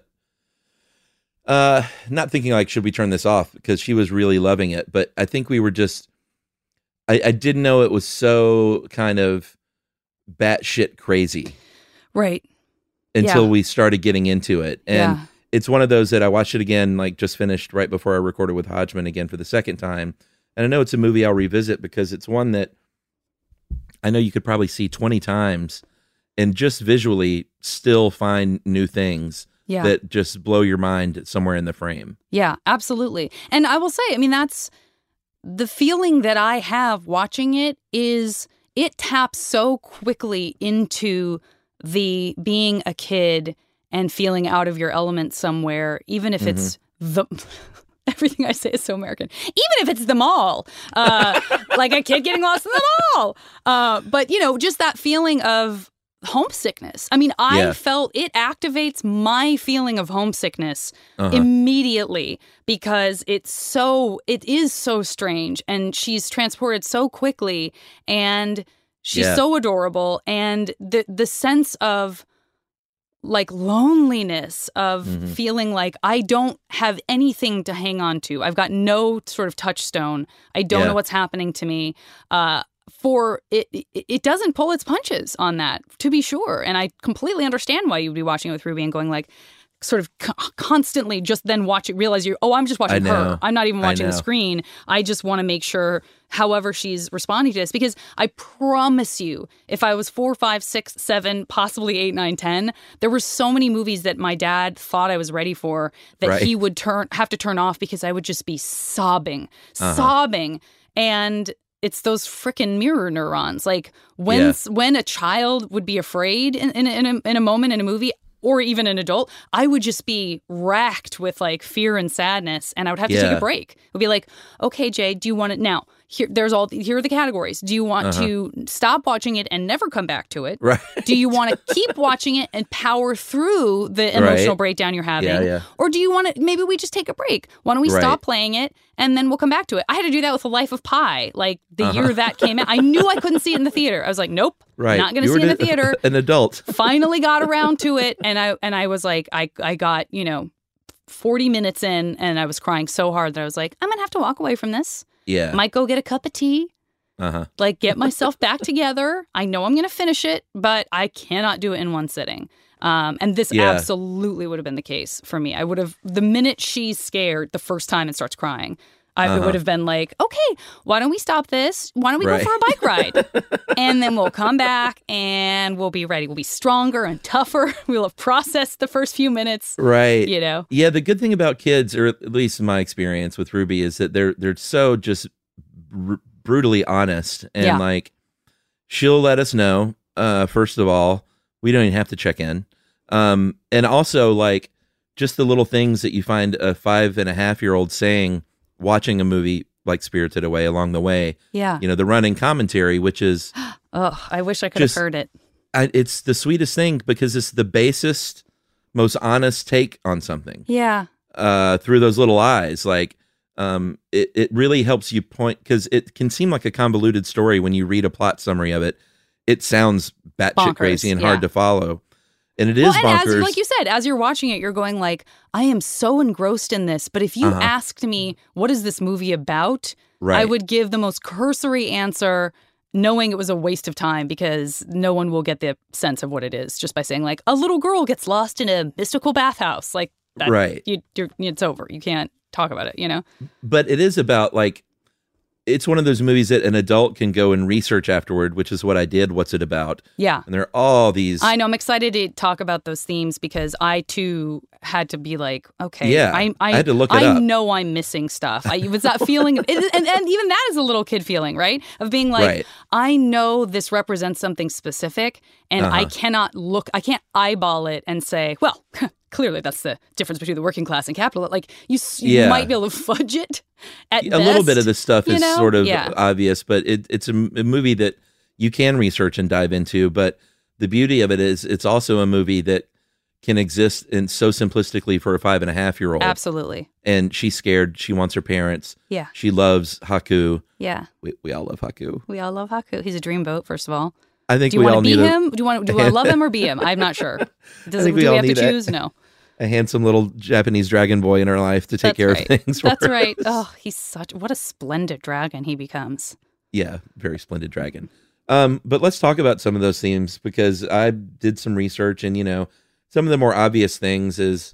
not thinking like, should we turn this off? Because she was really loving it. But I think we were just... I didn't know it was so kind of batshit crazy. Right. Until we started getting into it. And it's one of those that I watched it again, like just finished right before I recorded with Hodgman again for the second time. And I know it's a movie I'll revisit because it's one that I know you could probably see 20 times and just visually still find new things that just blow your mind somewhere in the frame. Yeah, absolutely. And I will say, I mean, that's... the feeling that I have watching it is it taps so quickly into the being a kid and feeling out of your element somewhere, even if it's everything I say is so American, even if it's the mall, like a kid getting lost in the mall. But, just that feeling of homesickness. I mean, I felt it activates my feeling of homesickness immediately because it is so strange and she's transported so quickly and she's so adorable, and the sense of like loneliness of feeling like I don't have anything to hang on to. I've got no sort of touchstone. I don't know what's happening to me. It doesn't pull its punches on that, to be sure. And I completely understand why you'd be watching it with Ruby and going like, sort of constantly just then realize I'm just watching her. I'm not even watching the screen. I just want to make sure however she's responding to this, because I promise you, if I was 4, 5, 6, 7, possibly 8, 9, 10, there were so many movies that my dad thought I was ready for that he would have to turn off because I would just be sobbing. And it's those frickin' mirror neurons. Like when a child would be afraid in a moment in a movie, or even an adult, I would just be racked with like fear and sadness, and I would have to take a break. It would be like, okay, Jay, do you want it now? Here are the categories. Do you want to stop watching it and never come back to it? Right. Do you want to keep watching it and power through the emotional breakdown you're having? Yeah. Or do you want to, maybe we just take a break? Why don't we stop playing it and then we'll come back to it? I had to do that with The Life of Pi, like the year that came out. I knew I couldn't see it in the theater. I was like, nope, not going to see it in the theater. An adult. Finally got around to it, and I was like, I got 40 minutes in, and I was crying so hard that I was like, I'm gonna have to walk away from this. Yeah, might go get a cup of tea. Like get myself back together. I know I'm gonna finish it, but I cannot do it in one sitting. And this absolutely would have been the case for me. I would have, the minute she's scared the first time and starts crying, I would have been like, okay, why don't we stop this? Why don't we go for a bike ride? And then we'll come back and we'll be ready. We'll be stronger and tougher. We'll have processed the first few minutes. Right. Yeah, the good thing about kids, or at least my experience with Ruby, is that they're so just brutally honest. And like, she'll let us know, first of all, we don't even have to check in. And also like just the little things that you find a 5.5-year-old saying, watching a movie like Spirited Away along the way. Yeah. The running commentary, which is... I wish I could have heard it. It's the sweetest thing because it's the basest, most honest take on something. Yeah. Through those little eyes. Like, it really helps you point, because it can seem like a convoluted story when you read a plot summary of it. It sounds batshit crazy and hard to follow. And it is bonkers. And like you said, as you're watching it, you're going like, I am so engrossed in this. But if you asked me, what is this movie about? I would give the most cursory answer, knowing it was a waste of time, because no one will get the sense of what it is just by saying like, a little girl gets lost in a mystical bathhouse. Like, that, it's over. You can't talk about it, But it is about like, it's one of those movies that an adult can go and research afterward, which is what I did. What's it about? Yeah. And there are all these... I know. I'm excited to talk about those themes because I, too, had to be like, okay. I had to look it up. I know I'm missing stuff. It was that feeling, and even that is a little kid feeling, right? Of being like, I know this represents something specific, and I can't eyeball it and say, well... Clearly, that's the difference between the working class and capital. Like, you might be able to fudge it at best. A little bit of this stuff is sort of obvious, but it's a movie that you can research and dive into. But the beauty of it is it's also a movie that can exist in so simplistically for a 5.5-year-old. Absolutely. And she's scared. She wants her parents. Yeah. She loves Haku. Yeah. We all love Haku. We all love Haku. He's a dreamboat, first of all. I think do you want to be him? Do you want to love him or be him? I'm not sure. Do we have to choose? No. A handsome little Japanese dragon boy in our life to take care of things for us. That's right. Oh, what a splendid dragon he becomes. Yeah, very splendid dragon. But let's talk about some of those themes, because I did some research, and some of the more obvious things is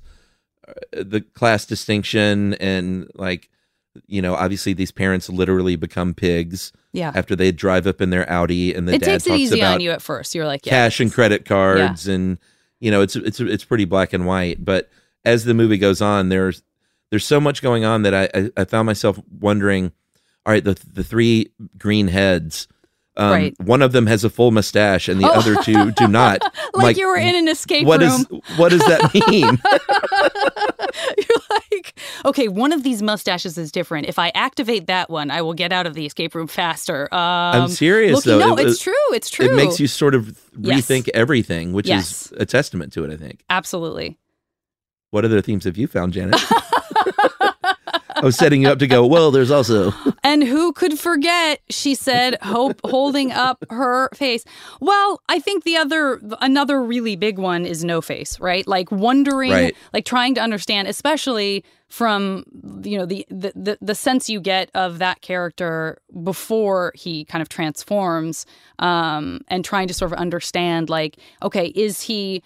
the class distinction, and like, obviously these parents literally become pigs. Yeah. After they drive up in their Audi, and the dad talks about... It takes it easy on you at first. You're like, cash and credit cards, and it's pretty black and white. But as the movie goes on, there's so much going on that I found myself wondering. All right, the three green heads. One of them has a full mustache, and the other two do not. like you were in an escape room. What does that mean? You're like, okay, one of these mustaches is different. If I activate that one, I will get out of the escape room faster. I'm serious, though. No, it's true. It's true. It makes you sort of rethink everything, which is a testament to it, I think. Absolutely. What other themes have you found, Janet? I was setting you up to go, well, there's also... And who could forget, she said, Hope holding up her face. Well, I think another really big one is no face, right? Like wondering, like trying to understand, especially from, the sense you get of that character before he kind of transforms, and trying to sort of understand, like, okay, is he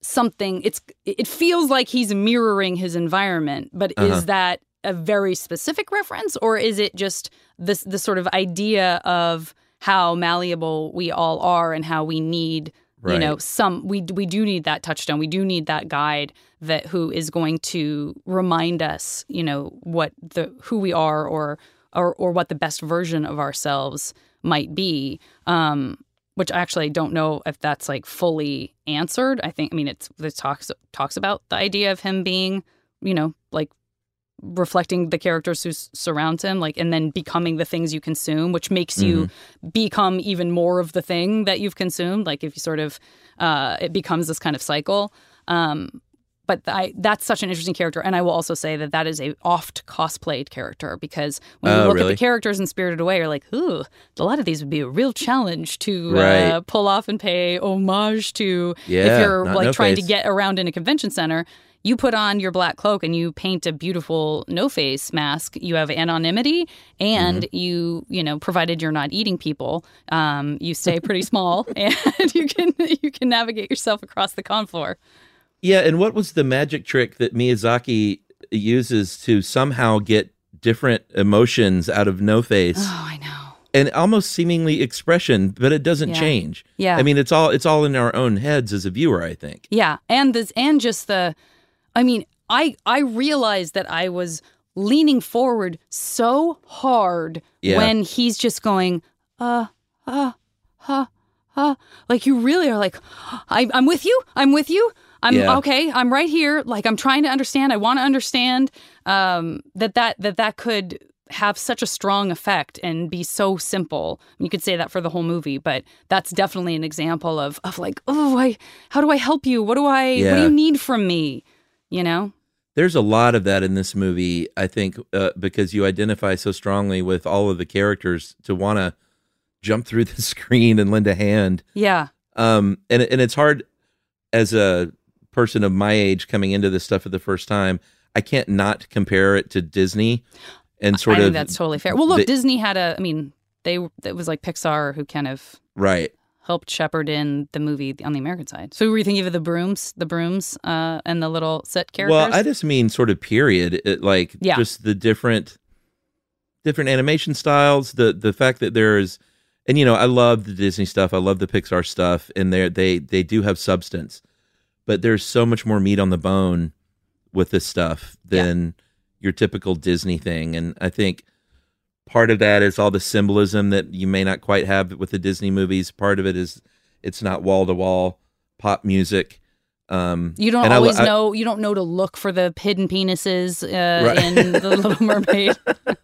something. It feels like he's mirroring his environment, but is that a very specific reference, or is it just this sort of idea of how malleable we all are and how we need, Right. you know, we do need that touchstone. We do need that guide who is going to remind us, you know, who we are or what the best version of ourselves might be. Which I actually don't know if that's like fully answered. I mean, it talks about the idea of him being, you know, like reflecting the characters who surround him, like, and then becoming the things you consume, which makes you become even more of the thing that you've consumed. Like if you sort of, it becomes this kind of cycle. But that's such an interesting character. And I will also say that is a oft cosplayed character, because when you look at the characters in Spirited Away, you're like, ooh, a lot of these would be a real challenge to pull off and pay homage to. If you're like trying to get around in a convention center, you put on your black cloak and you paint a beautiful no-face mask. You have anonymity, and you know, provided you're not eating people, you stay pretty small, and you can navigate yourself across the con floor. Yeah, and what was the magic trick that Miyazaki uses to somehow get different emotions out of No-Face? Oh, I know. And almost seemingly expression, but it doesn't change. Yeah. I mean, it's all in our own heads as a viewer, I think. Yeah, and I mean, I realized that I was leaning forward so hard when he's just going, like you really are like, I'm with you. Okay. I'm right here. Like I'm trying to understand. I want to understand that could have such a strong effect and be so simple. You could say that for the whole movie, but that's definitely an example of like, how do I help you? What do you need from me? You know? There's a lot of that in this movie, I think, because you identify so strongly with all of the characters to want to jump through the screen and lend a hand. Yeah. And it's hard as a person of my age coming into this stuff for the first time. I can't not compare it to Disney and I think that's totally fair. Well, look, Disney had it was like Pixar who kind of helped shepherd in the movie on the American side. So were you thinking of the brooms, and the little set characters? Well, I just mean sort of period. Just the different animation styles, the fact that there's, and you know, I love the Disney stuff, I love the Pixar stuff, and they do have substance, but there's so much more meat on the bone with this stuff than your typical Disney thing. And I think part of that is all the symbolism that you may not quite have with the Disney movies. Part of it is it's not wall-to-wall pop music. You don't always know. You don't know to look for the hidden penises in The Little Mermaid.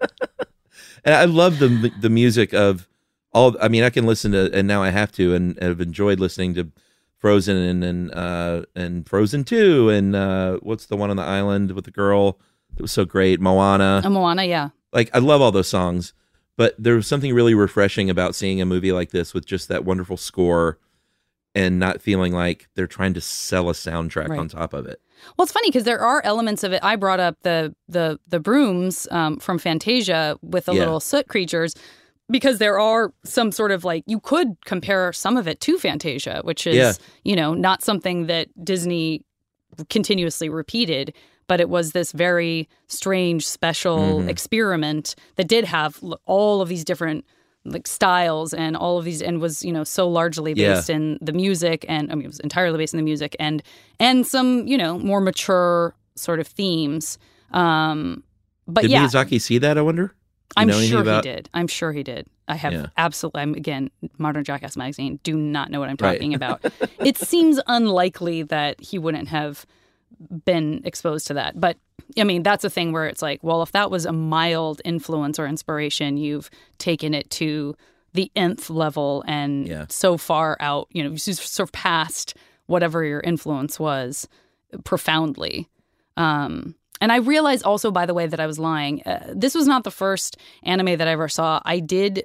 And I love the music of all. I mean, I can listen to, and now I have to, and I've enjoyed listening to Frozen and Frozen 2, and what's the one on the island with the girl that was so great, Moana. Moana, yeah. Like, I love all those songs, but there was something really refreshing about seeing a movie like this with just that wonderful score and not feeling like they're trying to sell a soundtrack on top of it. Well, it's funny because there are elements of it. I brought up the brooms from Fantasia with the little soot creatures because there are some sort of like, you could compare some of it to Fantasia, which is, you know, not something that Disney continuously repeated, but it was this very strange, special experiment that did have all of these different like styles and all of these, and was, you know, so largely based in the music, and I mean, it was entirely based in the music and some, you know, more mature sort of themes. But did Miyazaki see that, I wonder? I'm sure he did. I'm sure he did. I have absolutely, again, Modern Jackass Magazine, do not know what I'm talking about. It seems unlikely that he wouldn't have been exposed to that. But I mean, that's a thing where it's like, well, if that was a mild influence or inspiration, you've taken it to the nth level and so far out, you know, you sort of past whatever your influence was profoundly. And I realized also, by the way, that I was lying. This was not the first anime that I ever saw. I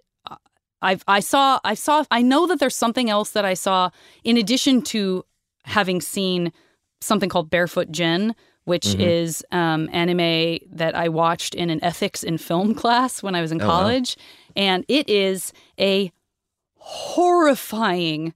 know that there's something else that I saw in addition to having seen something called Barefoot Gen, which is anime that I watched in an ethics in film class when I was in college. Wow. And it is a horrifying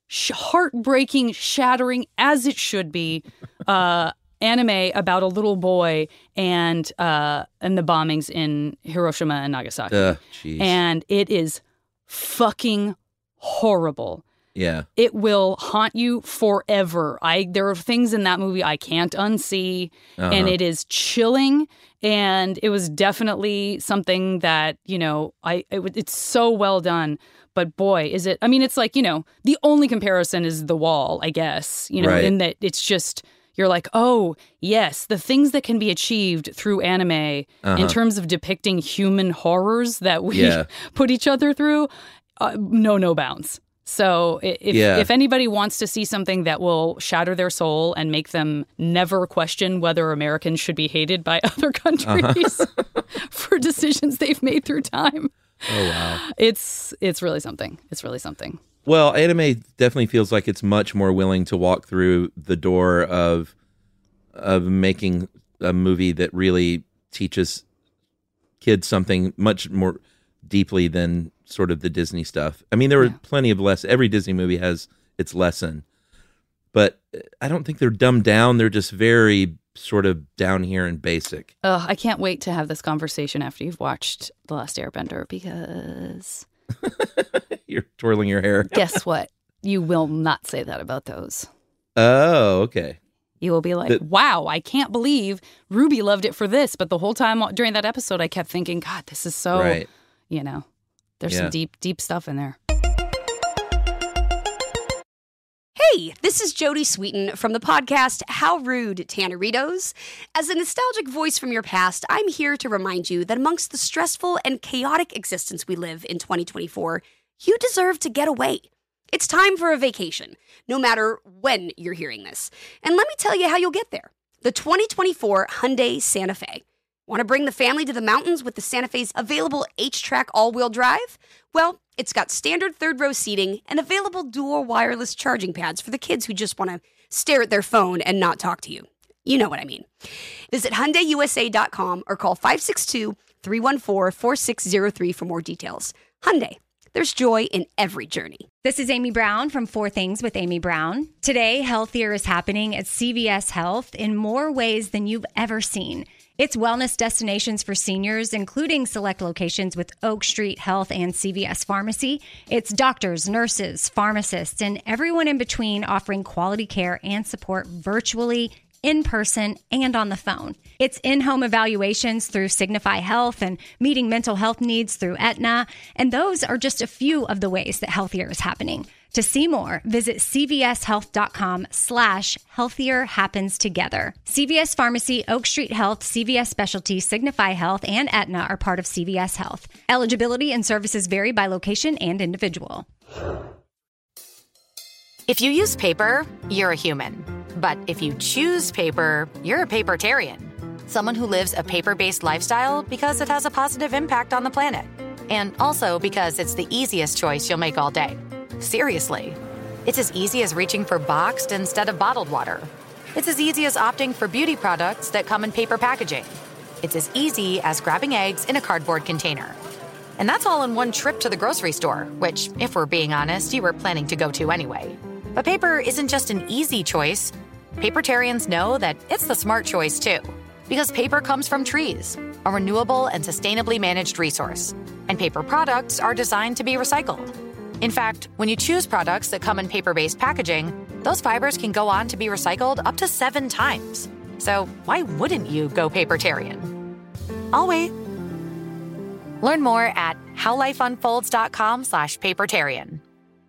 heartbreaking, shattering, as it should be, anime about a little boy and the bombings in Hiroshima and Nagasaki. And it is fucking horrible. Yeah. It will haunt you forever. There are things in that movie I can't unsee, and it is chilling. And it was definitely something that, it's so well done. But boy, is it, it's like, the only comparison is The Wall, I guess, right. In that it's just, you're like, oh, yes, the things that can be achieved through anime in terms of depicting human horrors that we put each other through, no bounds. So if anybody wants to see something that will shatter their soul and make them never question whether Americans should be hated by other countries for decisions they've made through time. Oh, wow. It's really something. It's really something. Well, anime definitely feels like it's much more willing to walk through the door of making a movie that really teaches kids something much more deeply than sort of the Disney stuff. There were plenty of every Disney movie has its lesson, but I don't think they're dumbed down. They're just very sort of down here and basic. I can't wait to have this conversation after you've watched The Last Airbender, because you're twirling your hair. Guess what? You will not say that about those. Oh, okay. You will be like, wow, I can't believe Ruby loved it for this. But the whole time during that episode, I kept thinking, God, this is so, there's some deep stuff in there. Hey, this is Jodie Sweetin from the podcast How Rude, Tanneritos. As a nostalgic voice from your past, I'm here to remind you that amongst the stressful and chaotic existence we live in 2024, you deserve to get away. It's time for a vacation, no matter when you're hearing this. And let me tell you how you'll get there. The 2024 Hyundai Santa Fe. Want to bring the family to the mountains with the Santa Fe's available H-Track all-wheel drive? Well, it's got standard third-row seating and available dual wireless charging pads for the kids who just want to stare at their phone and not talk to you. You know what I mean. Visit HyundaiUSA.com or call 562-314-4603 for more details. Hyundai. There's joy in every journey. This is Amy Brown from 4 Things with Amy Brown. Today, healthier is happening at CVS Health in more ways than you've ever seen. It's wellness destinations for seniors, including select locations with Oak Street Health and CVS Pharmacy. It's doctors, nurses, pharmacists, and everyone in between offering quality care and support virtually, in person, and on the phone. It's in-home evaluations through Signify Health and meeting mental health needs through Aetna. And those are just a few of the ways that healthier is happening. To see more, visit cvshealth.com/healthier happens together. CVS Pharmacy, Oak Street Health, CVS Specialty, Signify Health, and Aetna are part of CVS Health. Eligibility and services vary by location and individual. If you use paper, you're a human. But if you choose paper, you're a papertarian. Someone who lives a paper-based lifestyle because it has a positive impact on the planet. And also because it's the easiest choice you'll make all day. Seriously. It's as easy as reaching for boxed instead of bottled water. It's as easy as opting for beauty products that come in paper packaging. It's as easy as grabbing eggs in a cardboard container. And that's all in one trip to the grocery store, which, if we're being honest, you were planning to go to anyway. But paper isn't just an easy choice. Papertarians know that it's the smart choice, too. Because paper comes from trees, a renewable and sustainably managed resource. And paper products are designed to be recycled. In fact, when you choose products that come in paper-based packaging, those fibers can go on to be recycled up to 7 times. So why wouldn't you go papertarian? I'll wait. Learn more at howlifeunfolds.com/papertarian.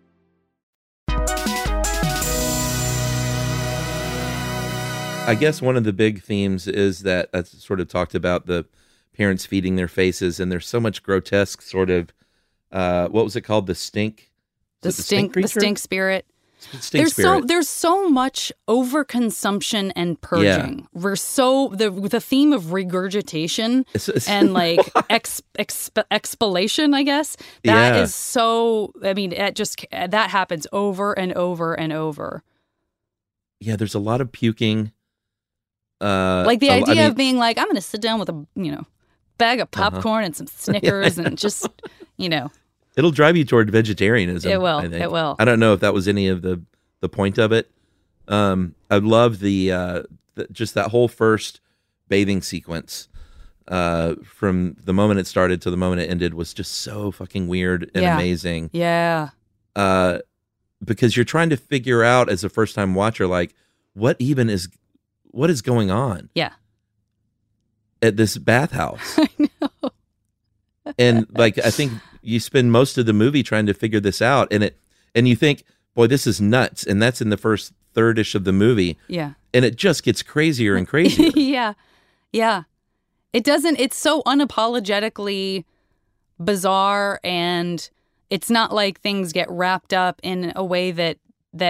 I guess one of the big themes is that I sort of talked about the parents feeding their faces, and there's so much grotesque sort of, what was it called? The stink? The stink spirit. Stink spirit. There's so much overconsumption and purging. Yeah. We're so the theme of regurgitation and like expellation, I guess. That is so. That happens over and over and over. Yeah, there's a lot of puking. Like the idea of being like, I'm going to sit down with a bag of popcorn and some Snickers and just It'll drive you toward vegetarianism. It will. I think. It will. I don't know if that was any of the point of it. I love the just that whole first bathing sequence from the moment it started to the moment it ended was just so fucking weird and amazing. Yeah. Because you're trying to figure out as a first time watcher, like what is going on? Yeah. At this bathhouse. I know. And like, I think you spend most of the movie trying to figure this out, and you think, boy, this is nuts. And that's in the first third-ish of the movie. Yeah. And it just gets crazier and crazier. Yeah. Yeah. It's so unapologetically bizarre, and it's not like things get wrapped up in a way that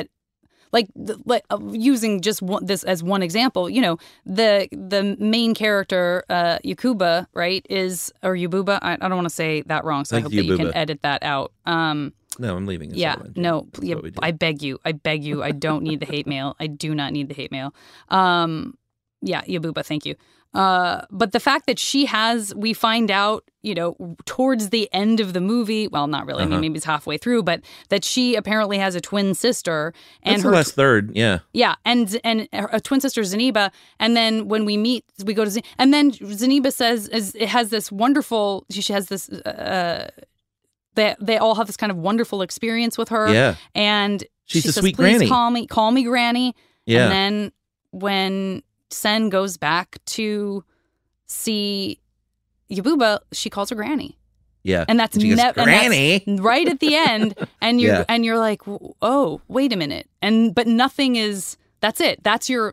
using just this as one example, you know, the main character, Yakuba, right, or Yububa. I don't want to say that wrong, so I hope that you can edit that out. No, I'm leaving. Yeah, no, yeah, I beg you. I don't need the hate mail. I do not need the hate mail. Yeah, Yabuba, thank you. But the fact that we find out, you know, towards the end of the movie, well, not really, I mean, maybe it's halfway through, but that she apparently has a twin sister. And that's the last third, yeah. Yeah, and a twin sister, Zeniba, and then when we meet, we go to Zeniba, and then Zeniba says, it has this wonderful, she has this, they all have this kind of wonderful experience with her. Yeah. And she's she a says, sweet please granny. Call me granny. Yeah. And then when Sen goes back to see Yabuba, she calls her granny. Yeah. And that's granny right at the end. And you're like, oh, wait a minute. But nothing that's it. That's your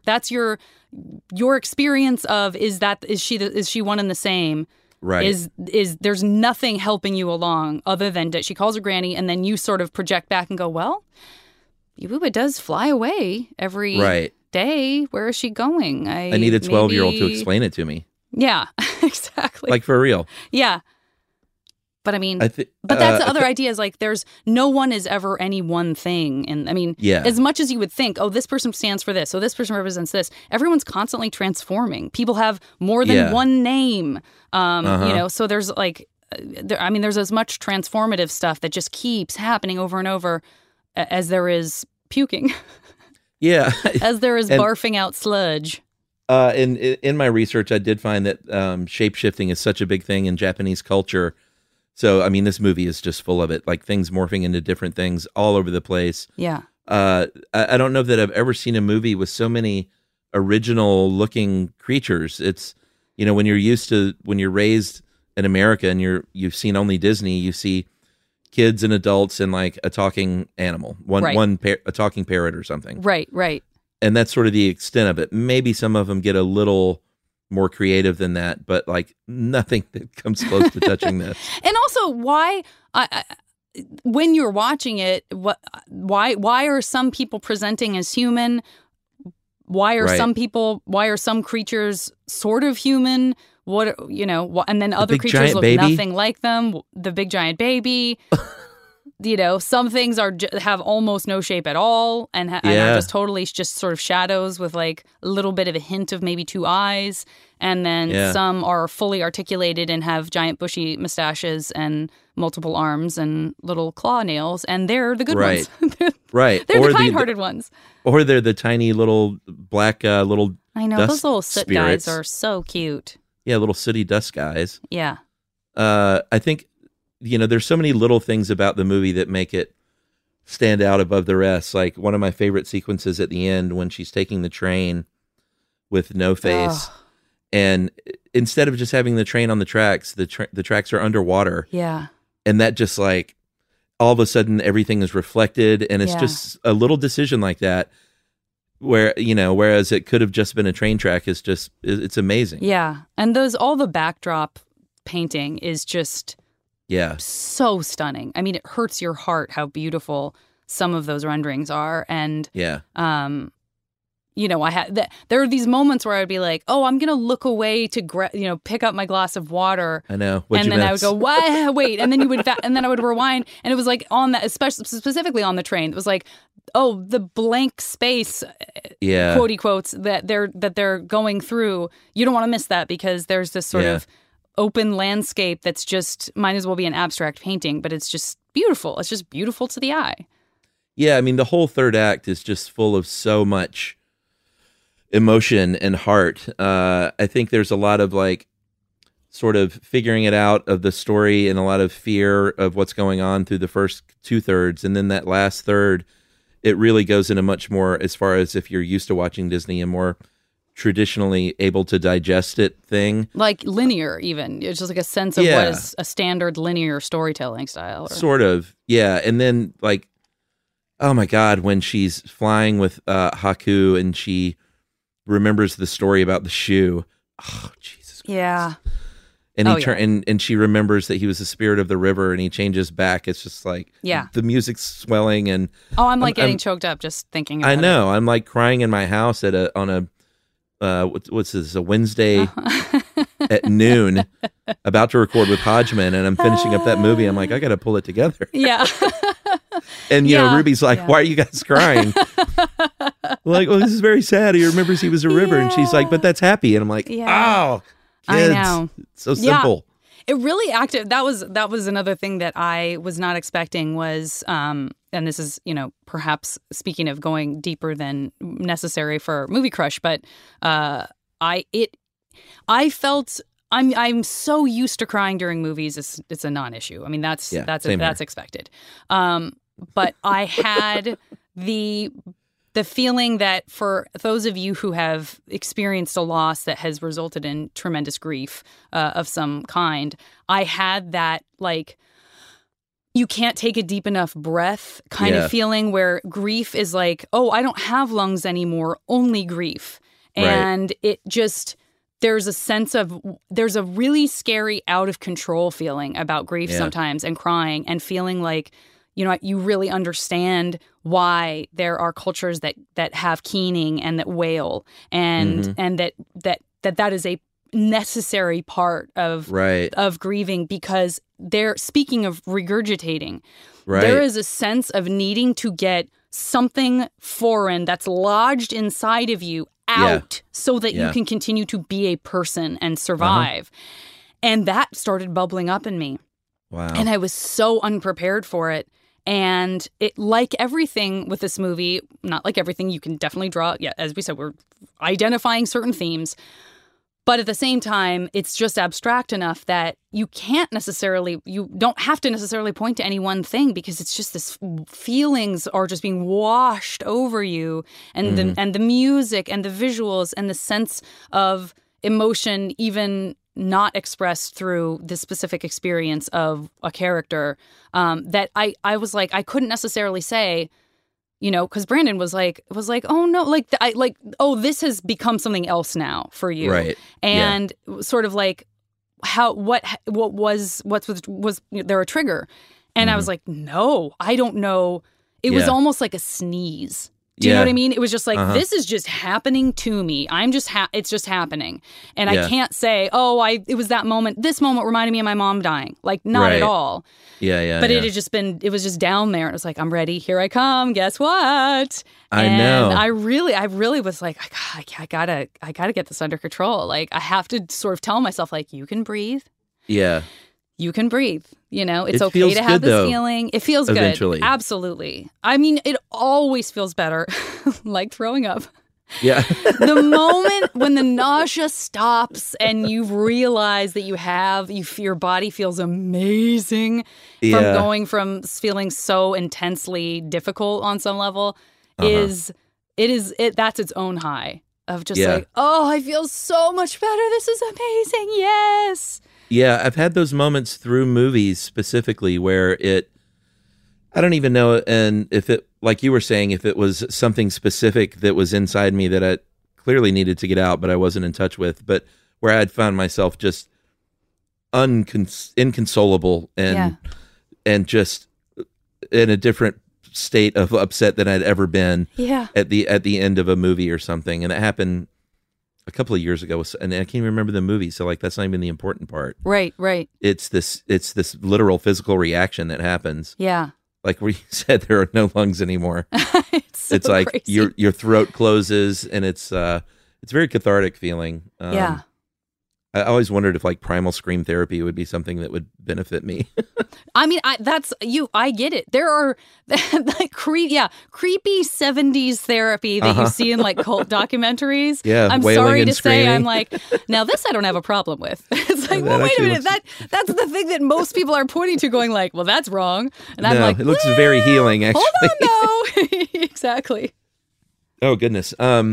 experience of, is she one and the same? Right. Is there's nothing helping you along other than that she calls her granny, and then you sort of project back and go, well, Yabuba does fly away every day. Where is she going? I need a 12-year-old to explain it to me. Yeah, exactly. Like, for real. Yeah. But I mean, but that's the other idea, is like, no one is ever any one thing. And I mean, as much as you would think, oh, this person stands for this, so this person represents this, everyone's constantly transforming. People have more than one name. You know, so there's like, there's as much transformative stuff that just keeps happening over and over as there is puking. Yeah. As there is barfing out sludge. In my research, I did find that shape-shifting is such a big thing in Japanese culture. So, I mean, this movie is just full of it, like things morphing into different things all over the place. Yeah. I don't know that I've ever seen a movie with so many original-looking creatures. It's, you know, when you're raised in America and you've seen only Disney, you see kids and adults and like a talking animal, a talking parrot or something. Right. And that's sort of the extent of it. Maybe some of them get a little more creative than that, but like nothing that comes close to touching this. And also, why, when you're watching it, why are some people presenting as human? Why are some creatures sort of human? What, you know, and then other creatures look nothing like them. The big giant baby. You know, some things have almost no shape at all, and are just totally just sort of shadows with like a little bit of a hint of maybe two eyes. And then some are fully articulated and have giant bushy mustaches and multiple arms and little claw nails, and they're the good ones. Right. They're the kind-hearted ones. Or they're the tiny little black little I know, dust those little soot spirits. guys are so cute. Yeah, little sooty dust guys. Yeah. I think, you know, there's so many little things about the movie that make it stand out above the rest. Like one of my favorite sequences at the end when she's taking the train with No Face. Oh. And instead of just having the train on the tracks, the tracks are underwater. Yeah. And that just like, all of a sudden everything is reflected, and it's just a little decision like that where, you know, whereas it could have just been a train track, it's amazing. Yeah. And all the backdrop painting is just so stunning. I mean, it hurts your heart how beautiful some of those renderings are. And you know, there are these moments where I'd be like, oh, I'm going to look away to, pick up my glass of water. I know. And then I would go, what? Wait. And then and then I would rewind. And it was like on that, especially specifically on the train, it was like, oh, the blank space, quotey quotes that they're going through. You don't want to miss that because there's this sort of open landscape that's just might as well be an abstract painting, but it's just beautiful. It's just beautiful to the eye. Yeah, I mean, the whole third act is just full of so much emotion and heart. I think there's a lot of like sort of figuring it out of the story and a lot of fear of what's going on through the first 2/3. And then that last third, it really goes into much more, as far as if you're used to watching Disney, and more traditionally able to digest it thing. Like linear, even. It's just like a sense of what is a standard linear storytelling style. Sort of, yeah. And then like, oh my God, when she's flying with Haku and she remembers the story about the shoe. Oh, Jesus Christ. Yeah. And and she remembers that he was the spirit of the river, and he changes back. It's just like, the music's swelling, and I'm like getting choked up just thinking about it. I know. I'm like crying in my house on a what's this, a Wednesday at noon, about to record with Hodgman, and I'm finishing up that movie. I'm like, I got to pull it together. Yeah. And, you know, Ruby's like, why are you guys crying? Like, well, this is very sad. He remembers he was a river. And she's like, but that's happy. And I'm like, oh, kids. I know. It's so simple. It really acted. That was another thing that I was not expecting was, and this is, you know, perhaps speaking of going deeper than necessary for Movie Crush, but I felt I'm so used to crying during movies. It's a non-issue. I mean, that's expected. But I had the feeling that for those of you who have experienced a loss that has resulted in tremendous grief of some kind, I had that, like, you can't take a deep enough breath kind of feeling, where grief is like, oh, I don't have lungs anymore, only grief. And it just, there's a really scary out of control feeling about grief sometimes, and crying and feeling like, you know, you really understand why there are cultures that have keening and that wail, and that is a necessary part of grieving, because they're, speaking of regurgitating, there is a sense of needing to get something foreign that's lodged inside of you out so that you can continue to be a person and survive. And that started bubbling up in me. Wow. And I was so unprepared for it. And it, like everything with this movie, not like everything, you can definitely draw, as we said, we're identifying certain themes. But at the same time, it's just abstract enough that you don't have to necessarily point to any one thing, because it's just this feelings are just being washed over you, and the music and the visuals and the sense of emotion, even not expressed through the specific experience of a character, that I was like, I couldn't necessarily say, you know, because Brandon was like, oh no, oh, this has become something else now for you, right? And sort of like, what was there a trigger? And I was like, no, I don't know. It was almost like a sneeze. Do you know what I mean? It was just like, this is just happening to me. I'm just, it's just happening. And I can't say, oh, it was that moment. This moment reminded me of my mom dying. Like, not at all. But it had just been, it was just down there. It was like, I'm ready. Here I come. Guess what? I know. I really was like, I gotta get this under control. Like, I have to sort of tell myself, like, you can breathe. Yeah. You can breathe. You know, it's okay to have this feeling. It feels eventually. Good. Absolutely. I mean, it always feels better, like throwing up. Yeah. The moment when the nausea stops and you realize that your body feels amazing from going from feeling so intensely difficult on some level, that's its own high of just like, oh, I feel so much better. This is amazing. Yes. Yeah, I've had those moments through movies specifically where I don't even know, and if it, like you were saying, if it was something specific that was inside me that I clearly needed to get out, but I wasn't in touch with, but where I'd found myself just inconsolable and just in a different state of upset than I'd ever been at the end of a movie or something. And it happened a couple of years ago, and I can't even remember the movie, so like that's not even the important part. Right. It's this literal physical reaction that happens. Yeah. Like where you said there are no lungs anymore. It's it's like crazy. your throat closes, and it's very cathartic feeling. I always wondered if like primal scream therapy would be something that would benefit me. I mean, I get it. There are like creepy 70s therapy that you see in like cult documentaries. Yeah, I'm wailing sorry and to screaming. say, I'm like, now this I don't have a problem with. It's like, well, wait a minute, that's the thing that most people are pointing to, going like, well, that's wrong. And I'm like, it looks very healing, actually. Hold on, no, exactly. Oh goodness.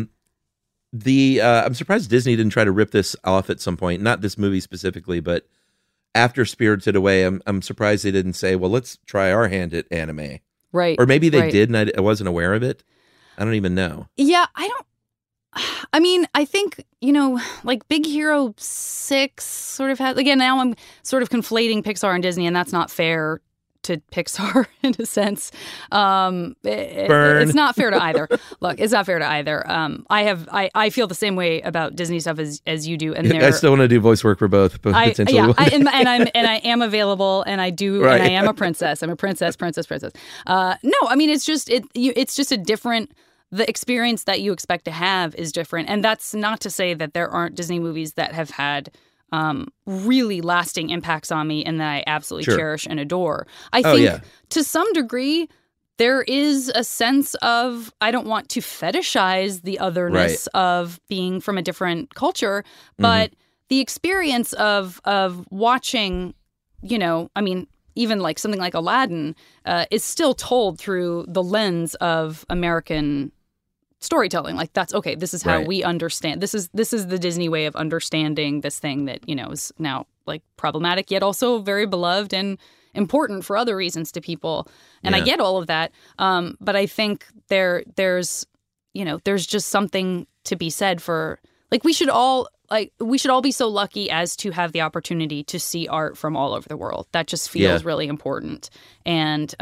I'm surprised Disney didn't try to rip this off at some point. Not this movie specifically, but after Spirited Away, I'm surprised they didn't say, well, let's try our hand at anime. Right. Or maybe they right. did and I wasn't aware of it. I don't even know. Yeah, I mean, I think, like Big Hero 6 sort of has, again, now I'm sort of conflating Pixar and Disney, and that's not fair to Pixar in a sense. It's not fair to either. Look, it's not fair to either. I feel the same way about Disney stuff as you do. And I still want to do voice work for both potentially. Yeah, and I am available, and I do, right. and I am a princess. I'm a princess. No, I mean, it's just a different. The experience that you expect to have is different, and that's not to say that there aren't Disney movies that have had really lasting impacts on me and that I absolutely cherish and adore. I think to some degree there is a sense of, I don't want to fetishize the otherness of being from a different culture, but the experience of watching, I mean, even like something like Aladdin is still told through the lens of American storytelling. Like, that's okay, this is how we understand, this is the Disney way of understanding this thing that is now like problematic yet also very beloved and important for other reasons to people, and I get all of that, but I think there's just something to be said for, like, we should all be so lucky as to have the opportunity to see art from all over the world. That just feels really important, and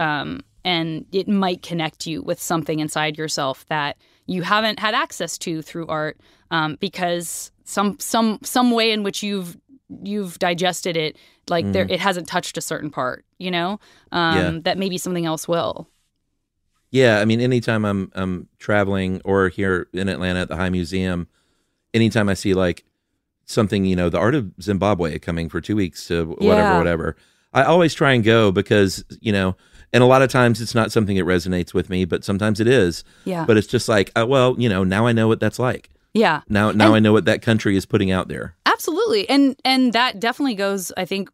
it might connect you with something inside yourself that you haven't had access to through art, because some way in which you've digested it, like it hasn't touched a certain part, that maybe something else will. Yeah, I mean, anytime I'm traveling or here in Atlanta at the High Museum, anytime I see like something, the art of Zimbabwe coming for 2 weeks to whatever, I always try and go because, and a lot of times it's not something that resonates with me, but sometimes it is. Yeah. But it's just like, now I know what that's like. Yeah. Now I know what that country is putting out there. Absolutely. And that definitely goes, I think,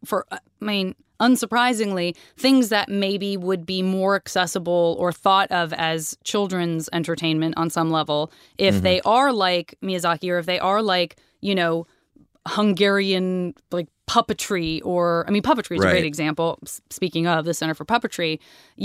unsurprisingly, things that maybe would be more accessible or thought of as children's entertainment on some level, if they are like Miyazaki, or if they are like, Hungarian like puppetry, or puppetry is a great example. Speaking of the Center for Puppetry,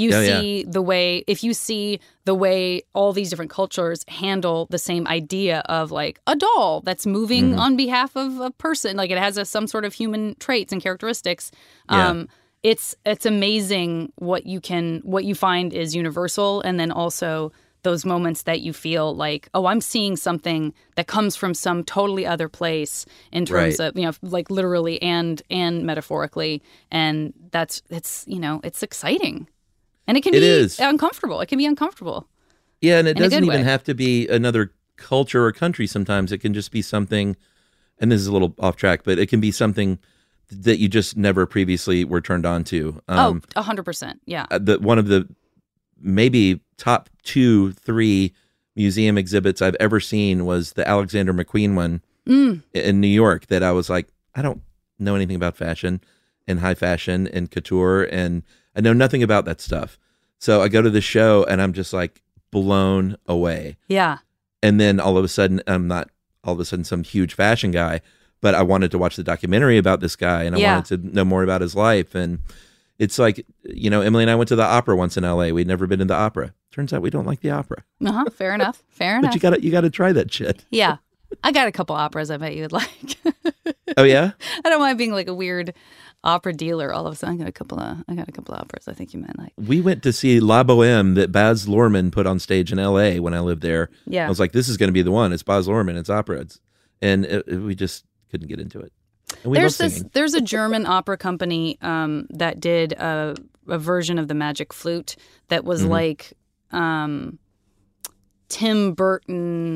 if you see the way all these different cultures handle the same idea of like a doll that's moving on behalf of a person, like it has some sort of human traits and characteristics. It's amazing what you find is universal, and then also those moments that you feel like, oh, I'm seeing something that comes from some totally other place in terms of, like literally and metaphorically. And it's exciting. And it can be uncomfortable. It can be uncomfortable. Yeah, and it doesn't even have to be another culture or country sometimes. It can just be something, and this is a little off track, but it can be something that you just never previously were turned on to. 100%. Yeah. One of the maybe top 2-3 museum exhibits I've ever seen was the Alexander McQueen one in New York, that I was like, I don't know anything about fashion and high fashion and couture, and I know nothing about that stuff. So I go to the show and I'm just like blown away. Yeah. And then all of a sudden, I'm not all of a sudden some huge fashion guy, but I wanted to watch the documentary about this guy, and I wanted to know more about his life. And it's like, Emily and I went to the opera once in LA. We'd never been to the opera. Turns out we don't like the opera. Fair enough. But you got to try that shit. Yeah. I got a couple operas I bet you would like. Oh yeah? I don't mind being like a weird opera dealer all of a sudden. I got a couple of operas I think you might like. We went to see La Boheme that Baz Luhrmann put on stage in LA when I lived there. Yeah. I was like, this is going to be the one. It's Baz Luhrmann, it's opera. We just couldn't get into it. There's a German opera company that did a version of the Magic Flute that was like Tim Burton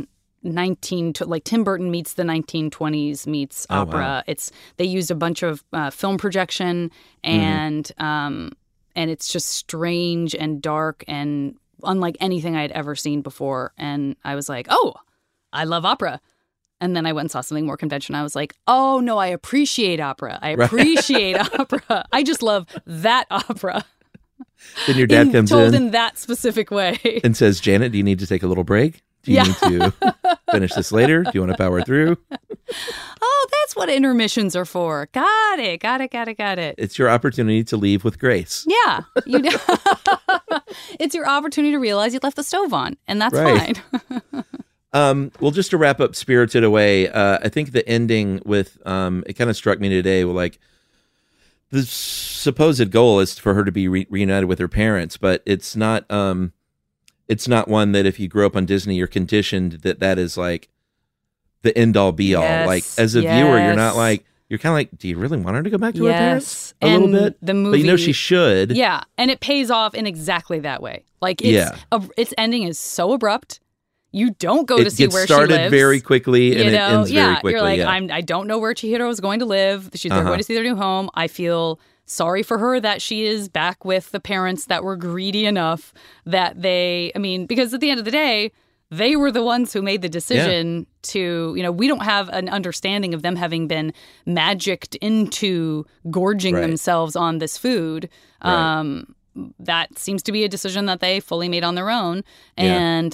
like Tim Burton meets the 1920s meets opera. Wow. They used a bunch of film projection and it's just strange and dark and unlike anything I had ever seen before. And I was like, oh, I love opera. And then I went and saw something more conventional. I was like, oh, no, I appreciate opera. I appreciate opera. I just love that opera. Then your dad comes told in. in that specific way. And says, Janet, do you need to take a little break? Do you need to finish this later? Do you want to power through? Oh, that's what intermissions are for. Got it. It's your opportunity to leave with grace. Yeah. It's your opportunity to realize you left the stove on, and that's Right. fine. Well, just to wrap up Spirited Away, I think the ending with, it kind of struck me today, like the supposed goal is for her to be reunited with her parents, but it's not one that if you grow up on Disney, you're conditioned that is like the end all be all. Yes, like as a viewer, you're not like, you're kind of like, do you really want her to go back to her parents? A little bit. The movie, but you know she should. Yeah, and it pays off in exactly that way. Like its ending is so abrupt. You don't go to see where she lives. It gets started very quickly and it ends very quickly. You're like, I don't know where Chihiro is going to live. They're going to see their new home. I feel sorry for her that she is back with the parents that were greedy enough that because at the end of the day, they were the ones who made the decision to, we don't have an understanding of them having been magicked into gorging themselves on this food. Right. That seems to be a decision that they fully made on their own. And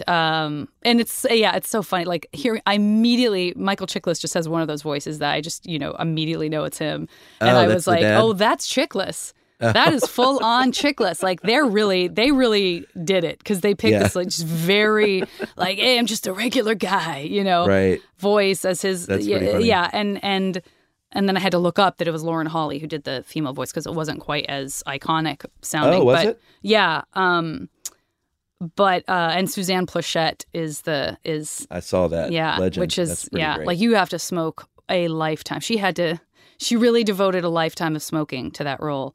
it's so funny. Like here, Michael Chiklis just has one of those voices that I just, immediately know it's him. And I was like, oh, that's Chiklis. That is full on Chiklis. Like they really did it because they picked this like just very like, hey, I'm just a regular guy, voice as his. That's pretty funny. Yeah. And then I had to look up that it was Lauren Holly who did the female voice because it wasn't quite as iconic sounding. Oh, was it? Yeah. And Suzanne Plachette is I saw that. Yeah. Legend. Which is great. like you have to smoke a lifetime. She really devoted a lifetime of smoking to that role.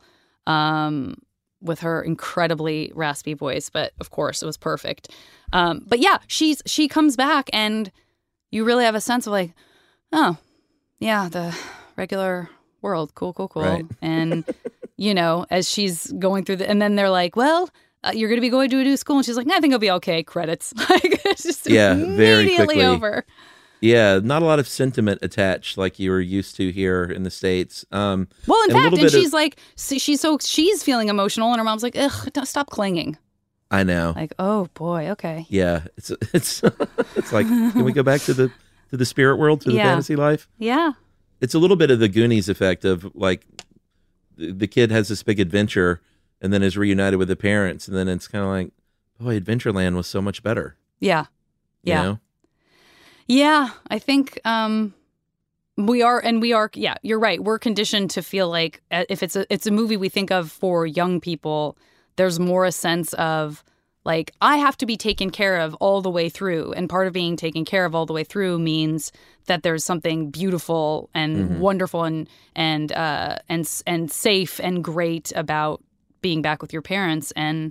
With her incredibly raspy voice, but of course it was perfect. But yeah, she comes back and you really have a sense of like, oh, yeah, the regular world. Cool. Right. And, as she's going through and then they're like, well, you're going to be going to a new school. And she's like, I think I'll be okay. Credits. Like, it's just very immediately quickly over. Yeah, not a lot of sentiment attached like you were used to here in the States. Well, in fact, and she's like, she's feeling emotional and her mom's like, ugh, stop clinging. I know. Like, oh boy, okay. Yeah, it's like, can we go back to the spirit world, to the fantasy life? Yeah. It's a little bit of the Goonies effect of like the kid has this big adventure and then is reunited with the parents. And then it's kind of like, boy, Adventureland was so much better. Yeah. You know? Yeah. I think we are, yeah, you're right. We're conditioned to feel like if it's a movie we think of for young people, there's more a sense of like, I have to be taken care of all the way through. And part of being taken care of all the way through means that there's something beautiful and wonderful and safe and great about being back with your parents. And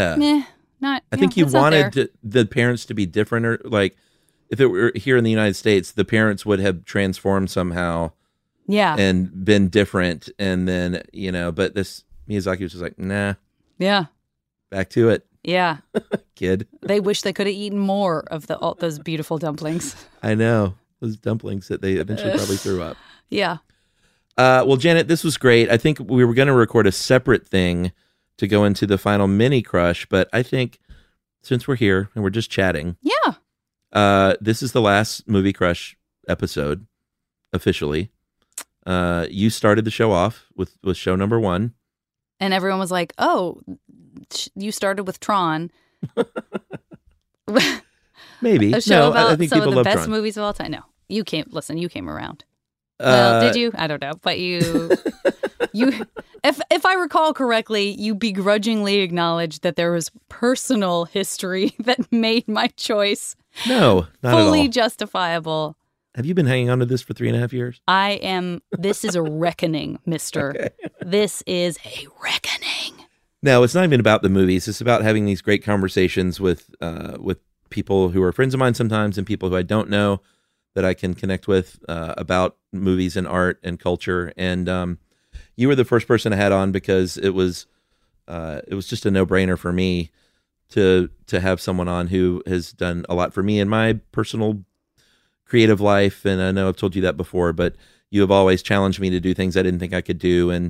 I think you wanted the parents to be different, or like if it were here in the United States, the parents would have transformed somehow. Yeah. And been different. And then, but this Miyazaki was just like, nah. Yeah. Back to it. Yeah. Kid. They wish they could have eaten more of those beautiful dumplings. I know. Those dumplings that they eventually probably threw up. Yeah. Well, Janet, this was great. I think we were going to record a separate thing to go into the final mini crush, but I think since we're here and we're just chatting. Yeah. This is the last movie crush episode officially. You started the show off with show number 1. And everyone was like, oh, you started with Tron. Maybe. A show about I think some people of the love best Tron. movies of all time. No, you came around. Well, did you? I don't know. But you, if I recall correctly, you begrudgingly acknowledged that there was personal history that made my choice No, not fully at all. justifiable. Have you been hanging on to this for 3.5 years? This is a reckoning, mister. Okay. This is a reckoning. No, it's not even about the movies. It's about having these great conversations with people who are friends of mine sometimes and people who I don't know that I can connect with about movies and art and culture. And you were the first person I had on because it was just a no-brainer for me to have someone on who has done a lot for me in my personal creative life. And I know I've told you that before, but you have always challenged me to do things I didn't think I could do. And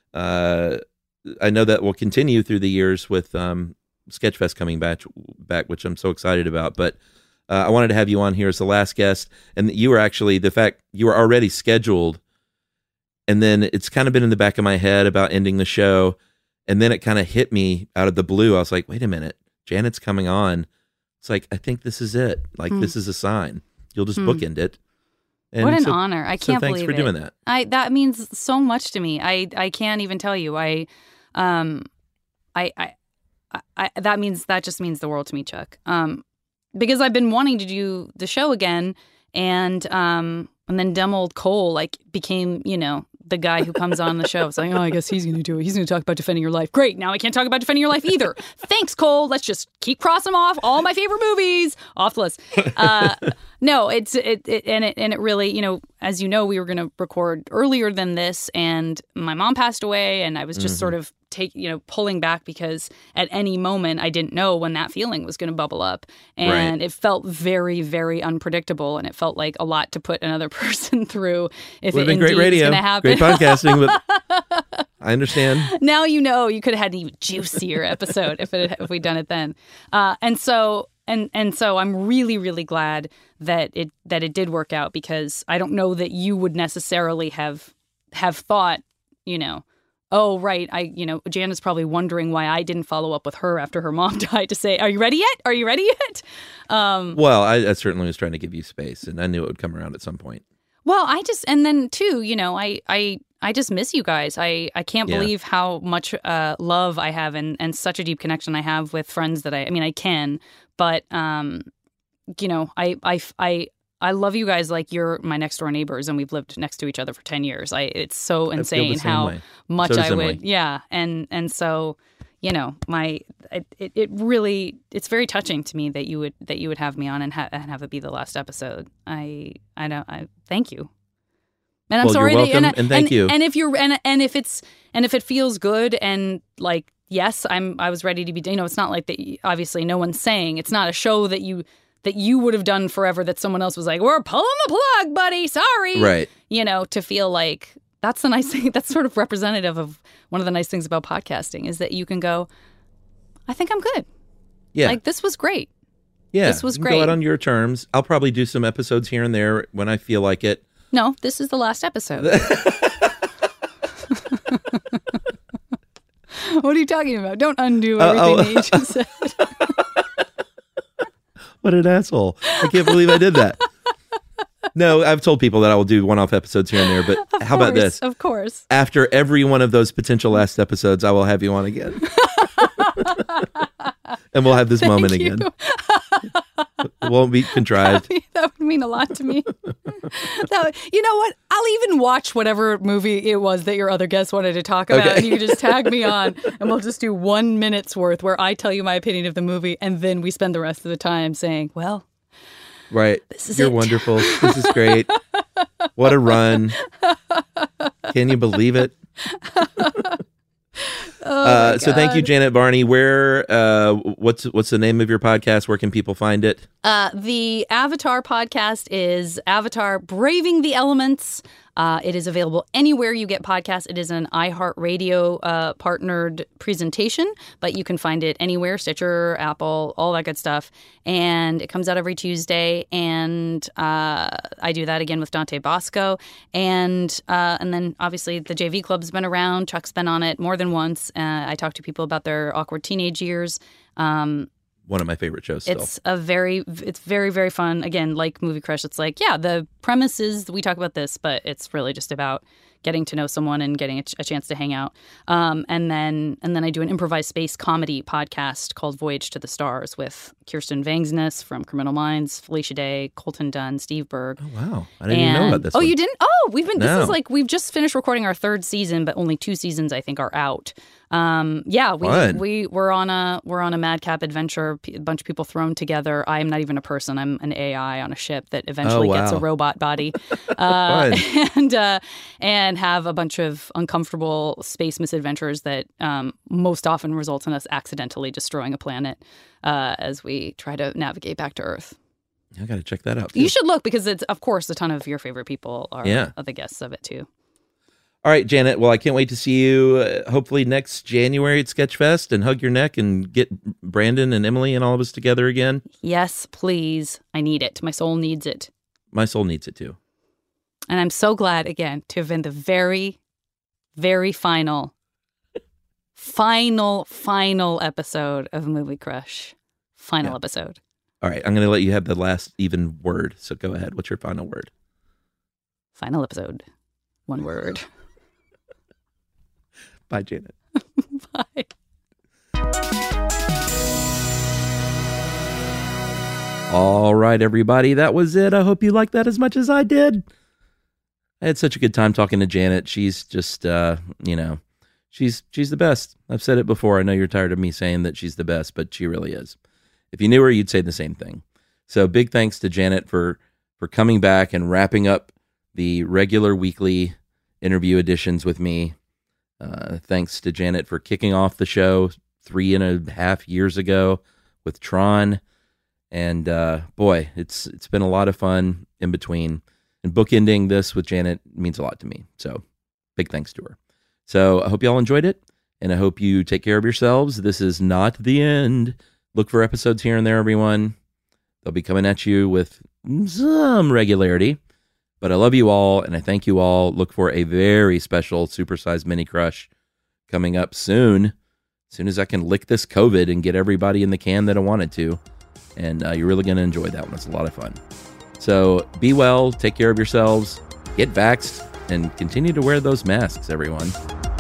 I know that will continue through the years with Sketchfest coming back, which I'm so excited about. But I wanted to have you on here as the last guest. And you were actually, the fact you were already scheduled, and then it's kind of been in the back of my head about ending the show. And then it kind of hit me out of the blue. I was like, wait a minute, Janet's coming on. It's like, I think this is it. Like, this is a sign. You'll just bookend it. And what an honor. I can't believe it. Thanks for doing that. That means so much to me. I can't even tell you. That just means the world to me, Chuck. Because I've been wanting to do the show again, and then dumb old Cole like became, the guy who comes on the show. It's like, oh, I guess he's going to do it. He's going to talk about defending your life. Great. Now I can't talk about defending your life either. Thanks, Cole. Let's just keep crossing them off. All my favorite movies off the list. No, it really, as you know, we were going to record earlier than this, and my mom passed away, and I was just sort of pulling back because at any moment I didn't know when that feeling was going to bubble up, and It felt very, very unpredictable, and it felt like a lot to put another person through if it indeed was going to happen. Great podcasting, but I understand. Now you could have had an even juicier episode if we'd done it then, and so I'm really, really glad that it did work out, because I don't know that you would necessarily have thought, oh, right, Janet's probably wondering why I didn't follow up with her after her mom died to say, are you ready yet? Are you ready yet? Well, I certainly was trying to give you space, and I knew it would come around at some point. Well, I just miss you guys. I can't believe how much love I have and such a deep connection I have with friends that I can, but I love you guys like you're my next door neighbors, and we've lived next to each other for 10 years. It's so insane how much I would, and so it really, it's very touching to me that you would have me on and have it be the last episode. I thank you. And I'm sorry you're welcome, and thank you. And if it feels good, and like, yes, I was ready to be, it's not like that. Obviously no one's saying it's not a show that you would have done forever, that someone else was like, we're pulling the plug, buddy. Sorry. Right. To feel like that's the nice thing. That's sort of representative of one of the nice things about podcasting, is that you can go, I think I'm good. Yeah. Like, this was great. Yeah. This was great. Go out on your terms. I'll probably do some episodes here and there when I feel like it. No, this is the last episode. What are you talking about? Don't undo everything that you just said. What an asshole. I can't believe I did that. No, I've told people that I will do one-off episodes here and there, but how about this? Of course. After every one of those potential last episodes, I will have you on again. And we'll have this moment again. It won't be contrived. That would mean a lot to me. You know what? I'll even watch whatever movie it was that your other guest wanted to talk about. Okay. And you can just tag me on, and we'll just do 1 minute's worth where I tell you my opinion of the movie, and then we spend the rest of the time saying, well, right. You're wonderful. This is great. What a run. Can you believe it? So thank you, Janet Varney. Where, what's the name of your podcast? Where can people find it? The Avatar podcast is Avatar Braving the Elements. It is available anywhere you get podcasts. It is an iHeartRadio partnered presentation, but you can find it anywhere, Stitcher, Apple, all that good stuff. And it comes out every Tuesday. And I do that again with Dante Bosco. And then obviously the JV Club's been around. Chuck's been on it more than once. I talk to people about their awkward teenage years. One of my favorite shows still. It's very, very fun. Again, like Movie Crush, it's like, yeah, the premise is we talk about this, but it's really just about getting to know someone and getting a chance to hang out. And then I do an improvised space comedy podcast called Voyage to the Stars with Kirsten Vangsness from Criminal Minds, Felicia Day, Colton Dunn, Steve Berg. Oh, wow. I didn't even know about this Oh, one. You didn't? Oh, we've just finished recording our 3rd season, but only 2 seasons, I think, are out. We're on a madcap adventure. A bunch of people thrown together. I am not even a person. I'm an AI on a ship that eventually gets a robot body, and have a bunch of uncomfortable space misadventures that most often results in us accidentally destroying a planet as we try to navigate back to Earth. I got to check that out too. You should look, because it's, of course, a ton of your favorite people are the guests of it too. All right, Janet. Well, I can't wait to see you hopefully next January at Sketchfest and hug your neck and get Brandon and Emily and all of us together again. Yes, please. I need it. My soul needs it. My soul needs it too. And I'm so glad, again, to have been the very, very final episode of Movie Crush. Final episode. All right, I'm going to let you have the last even word. So go ahead. What's your final word? Final episode. One word. Bye, Janet. Bye. All right, everybody. That was it. I hope you liked that as much as I did. I had such a good time talking to Janet. She's just, she's the best. I've said it before. I know you're tired of me saying that she's the best, but she really is. If you knew her, you'd say the same thing. So big thanks to Janet for coming back and wrapping up the regular weekly interview editions with me. Thanks to Janet for kicking off the show 3.5 years ago with Tron. And boy, it's been a lot of fun in between. And bookending this with Janet means a lot to me. So big thanks to her. So I hope you all enjoyed it. And I hope you take care of yourselves. This is not the end. Look for episodes here and there, everyone. They'll be coming at you with some regularity. But I love you all, and I thank you all. Look for a very special supersized mini crush coming up soon. As soon as I can lick this COVID and get everybody in the can that I wanted to. And you're really going to enjoy that one. It's a lot of fun. So be well, take care of yourselves, get vaxxed, and continue to wear those masks, everyone.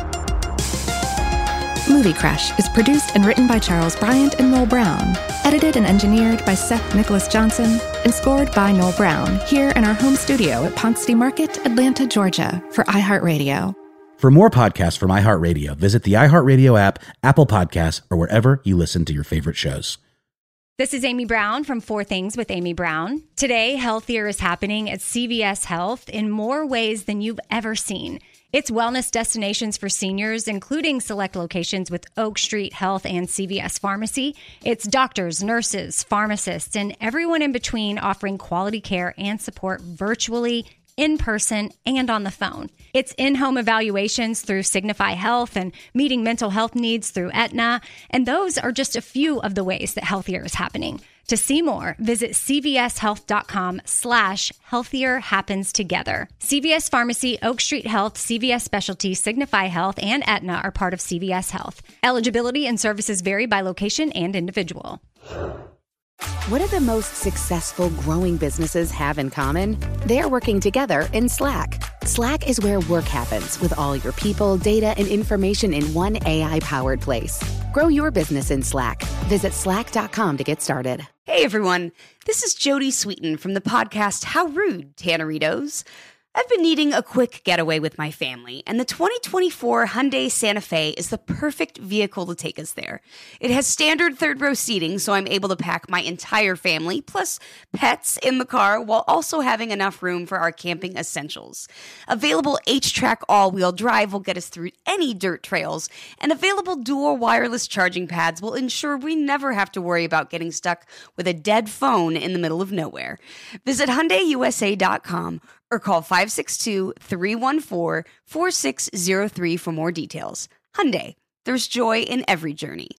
Movie Crush is produced and written by Charles Bryant and Noel Brown. Edited and engineered by Seth Nicholas Johnson. And scored by Noel Brown here in our home studio at Ponce City Market, Atlanta, Georgia for iHeartRadio. For more podcasts from iHeartRadio, visit the iHeartRadio app, Apple Podcasts, or wherever you listen to your favorite shows. This is Amy Brown from 4 Things with Amy Brown. Today, healthier is happening at CVS Health in more ways than you've ever seen. It's wellness destinations for seniors, including select locations with Oak Street Health and CVS Pharmacy. It's doctors, nurses, pharmacists, and everyone in between offering quality care and support virtually, in person, and on the phone. It's in-home evaluations through Signify Health and meeting mental health needs through Aetna. And those are just a few of the ways that healthier is happening. To see more, visit cvshealth.com/healthier happens together. CVS Pharmacy, Oak Street Health, CVS Specialty, Signify Health, and Aetna are part of CVS Health. Eligibility and services vary by location and individual. What do the most successful growing businesses have in common? They're working together in Slack. Slack is where work happens with all your people, data, and information in one AI-powered place. Grow your business in Slack. Visit slack.com to get started. Hey everyone, this is Jodie Sweetin from the podcast How Rude, Tanneritos. I've been needing a quick getaway with my family, and the 2024 Hyundai Santa Fe is the perfect vehicle to take us there. It has standard third-row seating, so I'm able to pack my entire family, plus pets, in the car, while also having enough room for our camping essentials. Available H-Track all-wheel drive will get us through any dirt trails, and available dual wireless charging pads will ensure we never have to worry about getting stuck with a dead phone in the middle of nowhere. Visit HyundaiUSA.com or call 562-314-4603 for more details. Hyundai, there's joy in every journey.